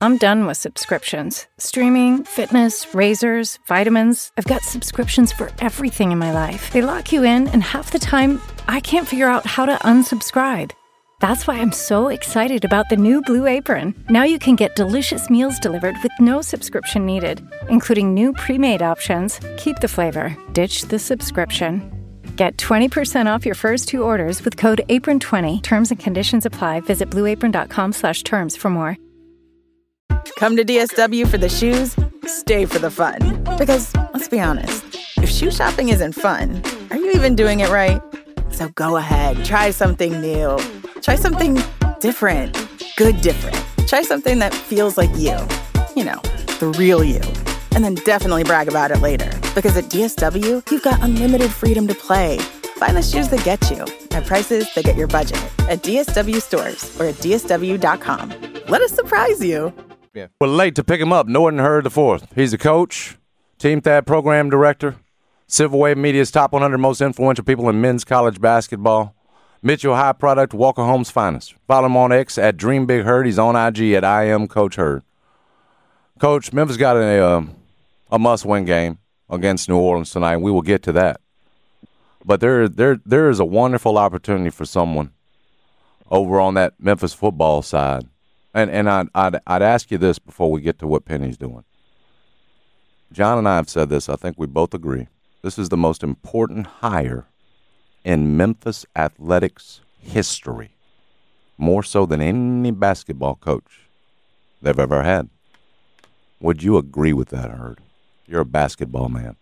I'm done with subscriptions. Streaming, fitness, razors, vitamins. I've got subscriptions for everything in my life. They lock you in, and half the time, I can't figure out how to unsubscribe. That's why I'm so excited about the new Blue Apron. Now you can get delicious meals delivered with no subscription needed, including new pre-made options. Keep the flavor, ditch the subscription. Get 20% off your first 2 orders with code APRON20. Terms and conditions apply. Visit blueapron.com/terms for more. Come to DSW for the shoes, stay for the fun. Because, let's be honest, if shoe shopping isn't fun, are you even doing it right? So go ahead, try something new. Try something different. Good different. Try something that feels like you. You know, the real you. And then definitely brag about it later. Because at DSW, you've got unlimited freedom to play. Find the shoes that get you at prices that get your budget at DSW stores or at DSW.com. Let us surprise you. Yeah. We're late to pick him up. Norton Hurd IV. He's a coach, Team Thad program director, Civil Wave Media's top 100 most influential people in men's college basketball, Mitchell High product, Walker Home's finest. Follow him on X at Dream Big Hurd. He's on IG at I Am Coach Hurd. Coach, Memphis got a must-win game against New Orleans tonight. We will get to that. But there is a wonderful opportunity for someone over on that Memphis football side. And I'd ask you this before we get to what Penny's doing. John and I have said this. I think we both agree. This is the most important hire in Memphis athletics history, more so than any basketball coach they've ever had. Would you agree with that, Hurd? You're a basketball man.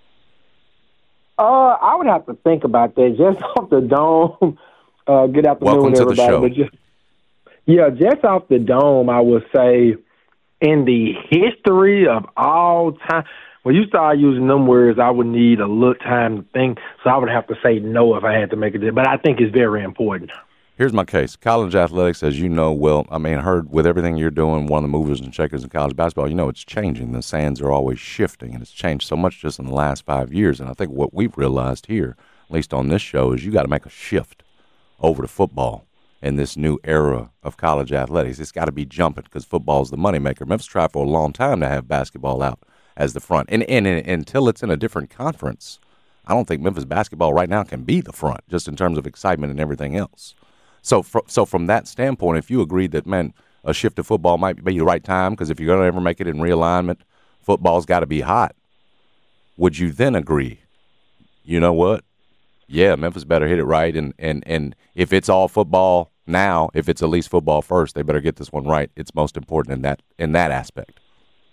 I would have to think about that. Just off the dome, good afternoon, Welcome to everybody. the show. Just off the dome, I would say in the history of all time, when you start using them words, I would need a little time to think, so I would have to say no if I had to make a decision. But I think it's very important. Here's my case. College athletics, as you know, Hurd, with everything you're doing, one of the movers and shakers in college basketball, you know it's changing. The sands are always shifting, and it's changed so much just in the last 5 years. And I think what we've realized here, at least on this show, is you got to make a shift over to football in this new era of college athletics. It's got to be jumping because football is the moneymaker. Memphis tried for a long time to have basketball out as the front. And until it's in a different conference, I don't think Memphis basketball right now can be the front, just in terms of excitement and everything else. So from that standpoint, if you agreed that, man, a shift to football might be the right time, because if you're going to ever make it in realignment, football's got to be hot, would you then agree, you know what? Yeah, Memphis better hit it right, and if it's all football now, if it's at least football first, they better get this one right. It's most important in that aspect.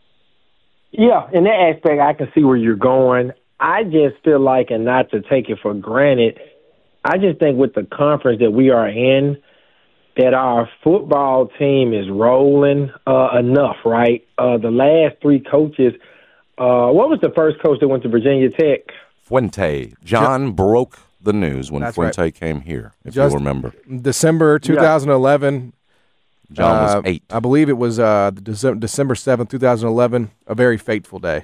Yeah, in that aspect, I can see where you're going. I just feel like, and not to take it for granted, I just think with the conference that we are in, that our football team is rolling enough, right? The last 3 coaches, what was the first coach that went to Virginia Tech? Fuente. John broke the news when Fuente came here, if you remember. December 2011. John was 8. I believe it was December 7th, 2011, a very fateful day.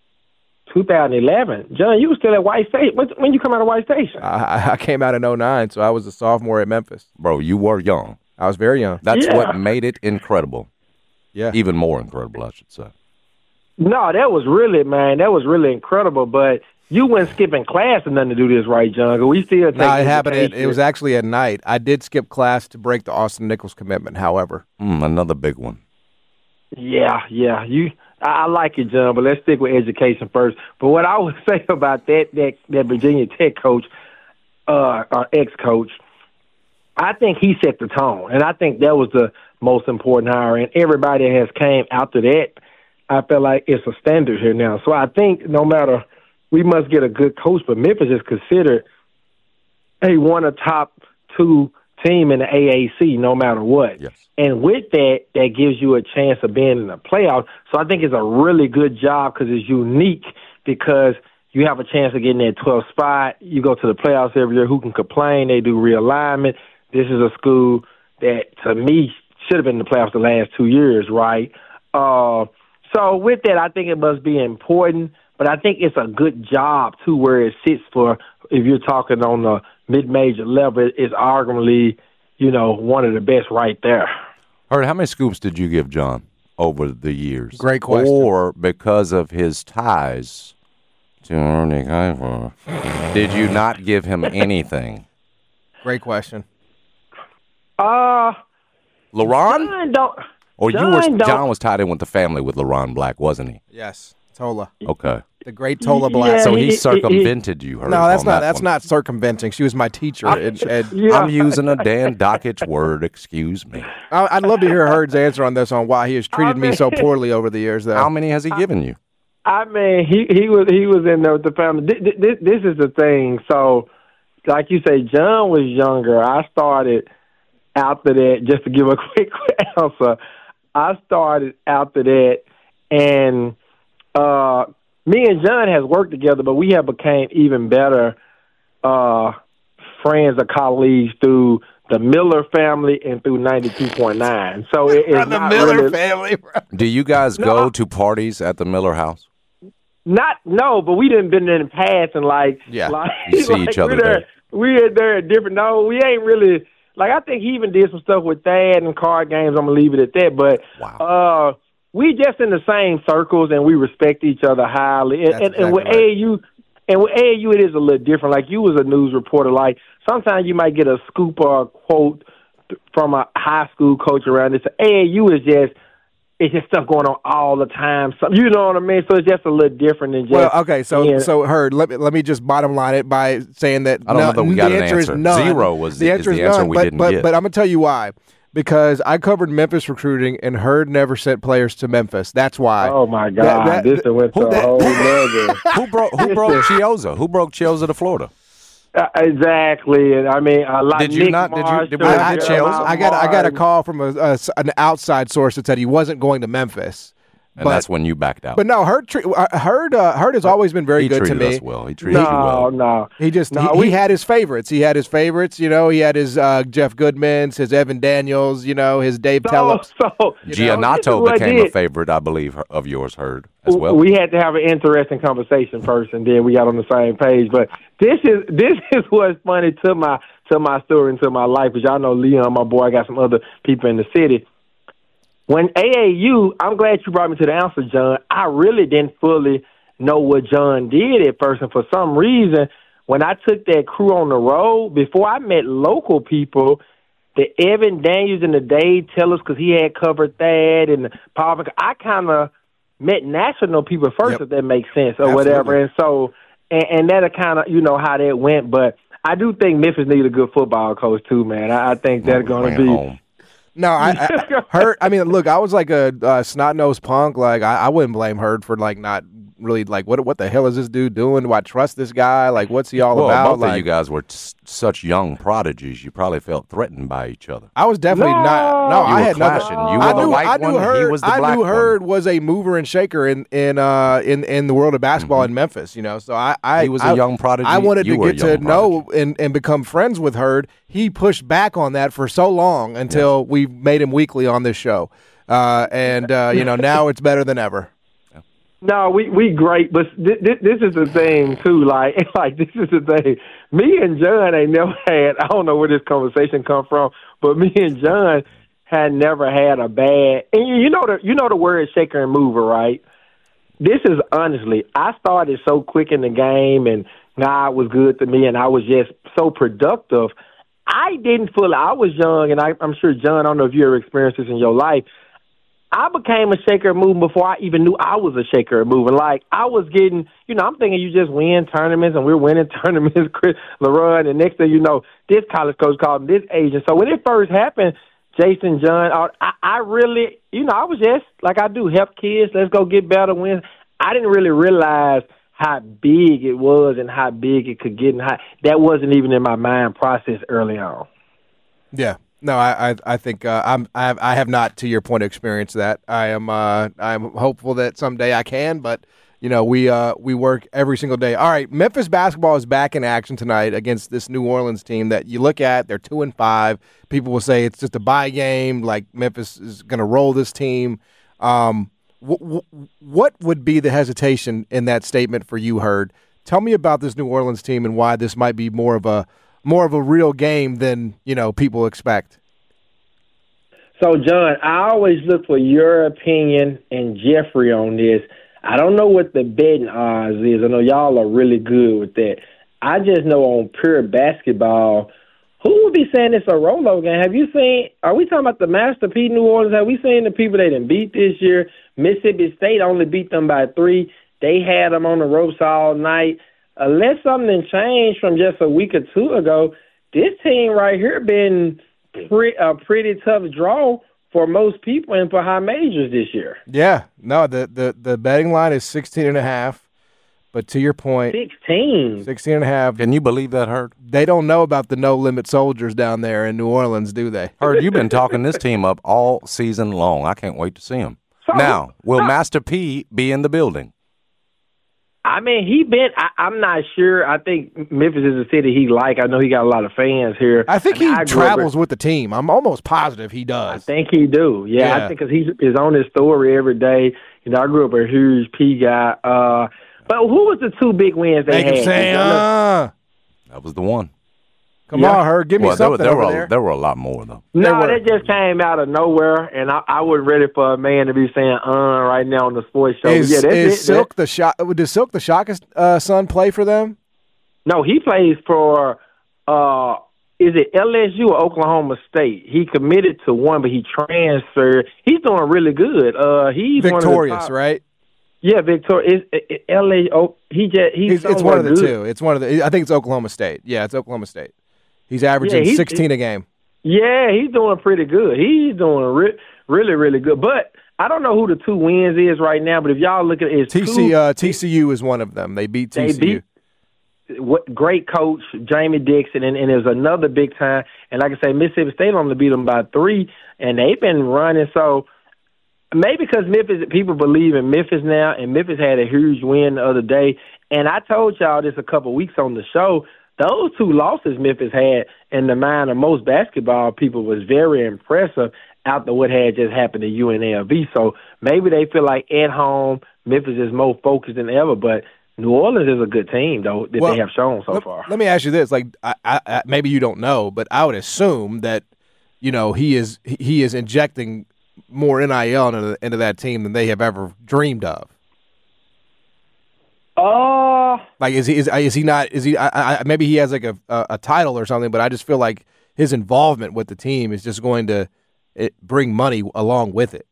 2011. John, you were still at White Station. When you come out of White Station? I came out in 2009, so I was a sophomore at Memphis. Bro, you were young. I was very young. That's what made it incredible. Yeah. Even more incredible, I should say. No, that was really incredible, but you weren't skipping class or nothing to do this, right, John? We still take it happened. It was actually at night. I did skip class to break the Austin Nichols commitment, however. Another big one. Yeah. I like it, John, but let's stick with education first. But what I would say about that Virginia Tech coach, our ex-coach, I think he set the tone, and I think that was the most important hire. And everybody has came after that. I feel like it's a standard here now. So I think no matter, we must get a good coach, but Memphis is considered one of the top 2 team in the AAC no matter what. Yes. And with that gives you a chance of being in the playoffs. So I think it's a really good job because it's unique because you have a chance of getting that 12th spot. You go to the playoffs every year. Who can complain? They do realignment. This is a school that, to me, should have been in the playoffs the last 2 years, right? So with that, I think it must be important. But I think it's a good job, too, where it sits for, if you're talking on the mid-major level, it's arguably, one of the best right there. All right, how many scoops did you give John over the years? Great question. Or because of his ties to Ernie Kiefer, did you not give him anything? Great question. LaRon? John John was tied in with the family with LaRon Black, wasn't he? Yes, Tola. Okay. The great Tola Black. So he circumvented you. Heard No, that's on not. that That's one. not circumventing. She was my teacher. I'm using a Dan Dockich word. Excuse me. I'd love to hear Herd's answer on this, on why he has treated me so poorly over the years. Though. How many has he given you? I mean, he was in there with the family. This is the thing. So, like you say, John was younger. I started after that. Just to give a quick answer, I started after that, and me and John has worked together, but we have became even better friends or colleagues through the Miller family and through 92.9. So it's the not Miller really, family. Do you guys go to parties at the Miller house? No, but we didn't been in the past and You see each other there. We're there at different. No, we ain't really. Like, I think he even did some stuff with Thad and card games. I'm gonna leave it at that. But we just in the same circles and we respect each other highly. And with AAU, it is a little different. Like, you was a news reporter. Like, sometimes you might get a scoop or a quote from a high school coach around this. AAU is just. It's just stuff going on all the time. So, you know what I mean? So it's just a little different than just. Well, okay, so Herd, let me just bottom line it by saying that I don't know that we got the an answer is answer. none. Zero was the answer. is the answer none, we but, didn't but, get. But I'm gonna tell you why. Because I covered Memphis recruiting, and Herd never sent players to Memphis. That's why. Oh my God! This went to a whole other. Who broke Chioza? Who broke Chioza to Florida? Exactly, and I mean, a lot. Did you Nick not? Marsh, Did we not get Chioza? I got a call from an outside source that said he wasn't going to Memphis. And that's when you backed out. But no, Herd has always been very good to me. He treated us well. He treated you well. No. He had his favorites. He had his favorites. You know, he had his Jeff Goodmans, his Evan Daniels. You know, his Dave Tellups. Giannotto became a favorite, I believe, of yours, Herd, as well. We had to have an interesting conversation first, and then we got on the same page. But this is what's funny to my story and to my life, because y'all know Leon, my boy. I got some other people in the city. When AAU, I'm glad you brought me to the answer, John. I really didn't fully know what John did at first, and for some reason, when I took that crew on the road, before I met local people, the Evan Daniels and the Dave Tellers, because he had covered Thad and Paul, I kind of met national people first, if that makes sense, or whatever. And so, and that kind of, you know, how that went. But I do think Memphis needs a good football coach too, man. I think they're going to be. Home. No, I Herd. I mean, look, I was like a snot-nosed punk. Like, I wouldn't blame Herd for like not really like what the hell is this dude doing? Do I trust this guy? Like, what's he all about? Both of you guys were such young prodigies. You probably felt threatened by each other. I was definitely not. No, I had clashing. nothing. You were the white one. Herd, he was the black one. I knew Herd was a mover and shaker in the world of basketball in Memphis. You know, so he was a young prodigy. I wanted to get to know prodigy. and become friends with Herd. He pushed back on that for so long until we made him weekly on this show, and you know, now it's better than ever. No, we great, but this is the thing too. Like this is the thing. Me and John ain't never had. I don't know where this conversation come from, but me and John had never had a bad. And you know the word shaker and mover, right? This is honestly, I started so quick in the game, and God was good to me, and I was just so productive. I didn't feel I was young, and I'm sure John. I don't know if you ever experienced this in your life. I became a shaker and mover before I even knew I was a shaker and mover. Like, I was getting, I'm thinking you just win tournaments, and we're winning tournaments, Chris LaRon, and next thing you know, this college coach called me this agent. So when it first happened, Jason, John, I really, I was just, like I do, help kids, let's go get better wins. I didn't really realize how big it was and how big it could get, and how that wasn't even in my mind process early on. Yeah. No, I think I have not, to your point, experienced that. I'm hopeful that someday I can, but we work every single day. All right, Memphis basketball is back in action tonight against this New Orleans team that you look at. They're 2-5. People will say it's just a bye game, like Memphis is going to roll this team. What would be the hesitation in that statement for you, Herd? Tell me about this New Orleans team and why this might be more of a real game than people expect. So, John, I always look for your opinion and Jeffrey on this. I don't know what the betting odds is. I know y'all are really good with that. I just know on pure basketball, who would be saying it's a rollover game? Have you seen – are we talking about the Master P New Orleans? Have we seen the people they didn't beat this year? Mississippi State only beat them by 3. They had them on the ropes all night. Unless something changed from just a week or two ago, this team right here been a pretty tough draw for most people and for high majors this year. Yeah. No, the betting line is 16.5. But to your point, 16.5. Can you believe that, Herd? They don't know about the no-limit soldiers down there in New Orleans, do they? Herd, you've been talking this team up all season long. I can't wait to see them. Now, will Master P be in the building? I mean, I'm not sure. I think Memphis is a city he like. I know he got a lot of fans here. I think he travels with the team. I'm almost positive he does. I think he do. Yeah. I think because he's on his story every day. You know, I grew up a huge P guy. But who was the 2 big wins they had? That was the one. Come on, Herb. Give me something there. There were a lot more, though. No, they just came out of nowhere, and I wasn't ready for a man to be saying right now on the sports show. Does Silk the Shockest son play for them? No, he plays for is it LSU or Oklahoma State? He committed to one, but he transferred. He's doing really good. He's Victorious, right? Yeah, Victoria. It's one of the two. It's one of the. I think it's Oklahoma State. Yeah, it's Oklahoma State. He's averaging 16 a game. Yeah, he's doing pretty good. He's doing really, really good. But I don't know who the 2 wins is right now. But if y'all look at it, TCU is one of them. They beat TCU. Great coach Jamie Dixon, and there's another big time. And like I say, Mississippi State only beat them by 3, and they've been running so. Maybe because people believe in Memphis now, and Memphis had a huge win the other day. And I told y'all this a couple of weeks on the show. Those 2 losses Memphis had in the mind of most basketball people was very impressive after what had just happened to UNLV. So maybe they feel like at home Memphis is more focused than ever. But New Orleans is a good team, though, that they have shown so far. Let me ask you this. Like, I maybe you don't know, but I would assume that, you know, he is injecting – more NIL into that team than they have ever dreamed of. Like is he not? Maybe he has like a title or something, but I just feel like his involvement with the team is just going to bring money along with it.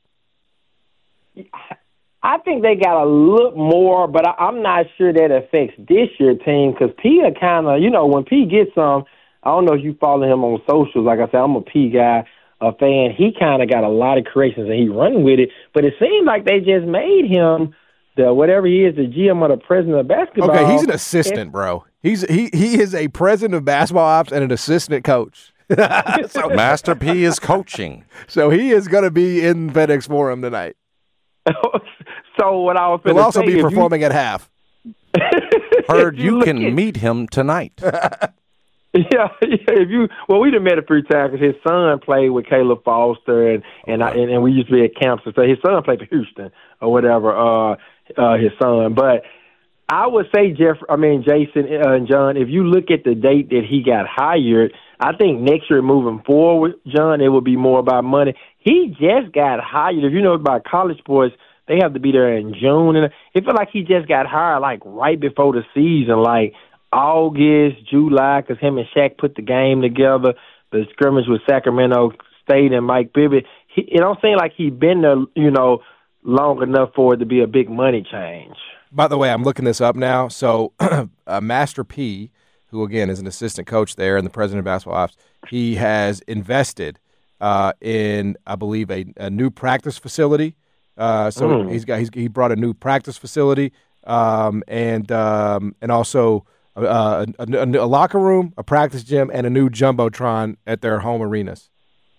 I think they got a little more, but I'm not sure that affects this year's team because P kind of, you know, when P gets some, I don't know if you follow him on socials. Like I said, I'm a P guy. A fan, he kind of got a lot of creations and he running with it. But it seemed like they just made him the whatever he is, the GM or the president of basketball. Okay, he's an assistant, bro. He is a president of basketball ops and an assistant coach. So Master P is coaching. So he is going to be in FedEx Forum tonight. So what I was he'll also be performing at half. Heard you can meet him tonight. Yeah. We done met a few times because his son played with Caleb Foster, and we used to be at camps. So his son played for Houston or whatever. His son, but I would say Jason and John. If you look at the date that he got hired, I think next year moving forward, John, it would be more about money. He just got hired. If you know about college sports, they have to be there in June, and it felt like he just got hired like right before the season, like August, July, because him and Shaq put the game together, the scrimmage with Sacramento State and Mike Bibby. It don't seem like he's been there, you know, long enough for it to be a big money change. By the way, I'm looking this up now. So Master P, who, again, is an assistant coach there and the president of basketball ops, he has invested in, I believe, a new practice facility. He brought a new practice facility and also a locker room, a practice gym, and a new jumbotron at their home arenas.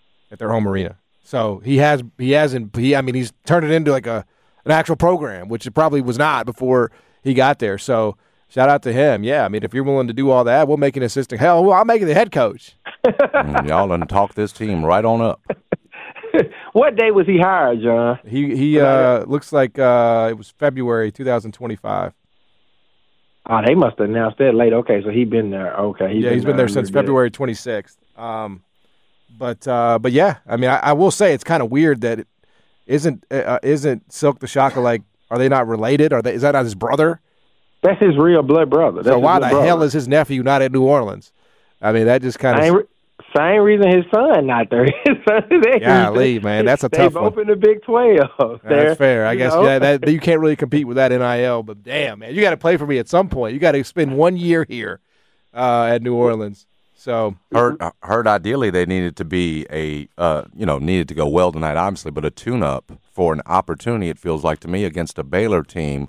So he's turned it into like an actual program, which it probably was not before he got there. So shout out to him. Yeah, I mean, if you're willing to do all that, we'll make an assistant. Hell, I'll make it the head coach. Y'all done talk this team right on up. What day was he hired, John? He looks like it was February 2025. Oh, they must have announced that late. Okay, so he's been there. Okay, he's been there since February 26th. But yeah, I mean, I will say it's kind of weird that it isn't Silk the Shocker like? Are they not related? Is that not his brother? That's his real blood brother. So why the hell is his nephew not at New Orleans? I mean, that just kind of same reason his son not there. His son is there. Golly, man, that's a tough one. They both in the Big 12. That's fair. I guess that you can't really compete with that NIL. But damn, man, you got to play for me at some point. You got to spend 1 year here at New Orleans. So heard ideally they needed to be needed to go well tonight, obviously, but a tune-up for an opportunity. It feels like to me against a Baylor team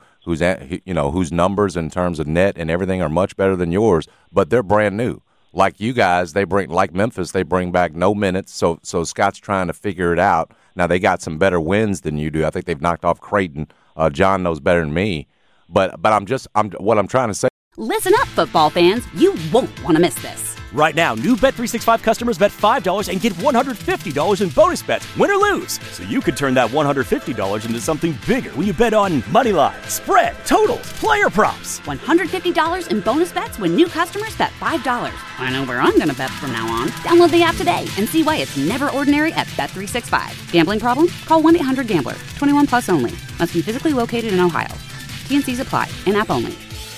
whose numbers in terms of net and everything are much better than yours, but they're brand new. Like you guys, like Memphis, they bring back no minutes. So Scott's trying to figure it out. Now they got some better wins than you do. I think they've knocked off Creighton. John knows better than me, but what I'm trying to say. Listen up, football fans. You won't want to miss this. Right now, new Bet365 customers bet $5 and get $150 in bonus bets, win or lose. So you could turn that $150 into something bigger when you bet on money line, spread, totals, player props. $150 in bonus bets when new customers bet $5. I know where I'm going to bet from now on. Download the app today and see why it's never ordinary at Bet365. Gambling problem? Call 1-800-GAMBLER. 21 plus only. Must be physically located in Ohio. T&Cs apply. In-app only.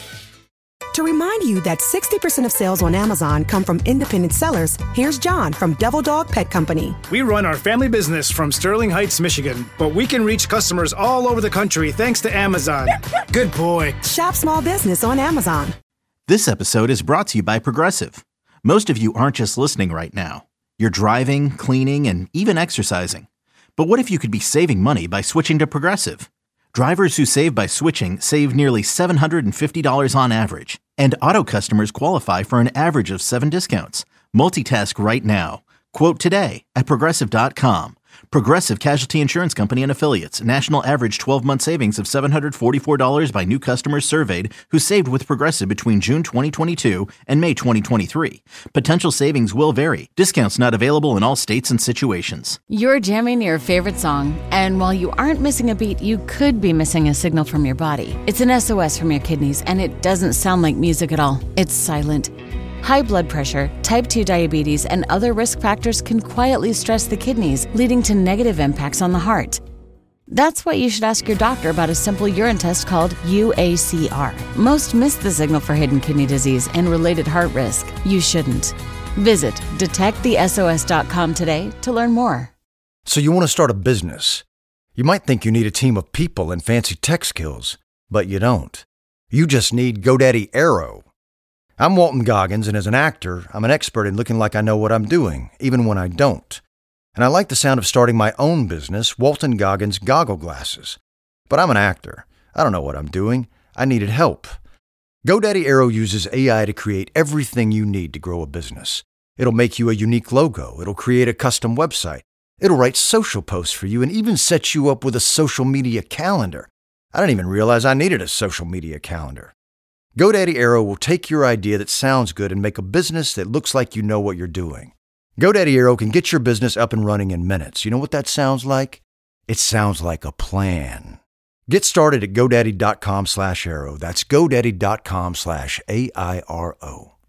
To remind you that 60% of sales on Amazon come from independent sellers, here's John from Devil Dog Pet Company. We run our family business from Sterling Heights, Michigan, but we can reach customers all over the country thanks to Amazon. Good boy. Shop small business on Amazon. This episode is brought to you by Progressive. Most of you aren't just listening right now. You're driving, cleaning, and even exercising. But what if you could be saving money by switching to Progressive? Drivers who save by switching save nearly $750 on average, and auto customers qualify for an average of 7 discounts. Multitask right now. Quote today at Progressive.com. Progressive Casualty Insurance Company and Affiliates. National average 12-month savings of $744 by new customers surveyed who saved with Progressive between June 2022 and May 2023. Potential savings will vary. Discounts not available in all states and situations. You're jamming your favorite song, and while you aren't missing a beat, you could be missing a signal from your body. It's an SOS from your kidneys, and it doesn't sound like music at all. It's silent. High blood pressure, type 2 diabetes, and other risk factors can quietly stress the kidneys, leading to negative impacts on the heart. That's why you should ask your doctor about a simple urine test called UACR. Most miss the signal for hidden kidney disease and related heart risk. You shouldn't. Visit detectthesos.com today to learn more. So you want to start a business. You might think you need a team of people and fancy tech skills, but you don't. You just need GoDaddy Aero. I'm Walton Goggins, and as an actor, I'm an expert in looking like I know what I'm doing, even when I don't. And I like the sound of starting my own business, Walton Goggins Goggle Glasses. But I'm an actor. I don't know what I'm doing. I needed help. GoDaddy Aero uses AI to create everything you need to grow a business. It'll make you a unique logo. It'll create a custom website. It'll write social posts for you and even set you up with a social media calendar. I didn't even realize I needed a social media calendar. GoDaddy Aero will take your idea that sounds good and make a business that looks like you know what you're doing. GoDaddy Aero can get your business up and running in minutes. You know what that sounds like? It sounds like a plan. Get started at GoDaddy.com/Aero. That's GoDaddy.com/AIRO.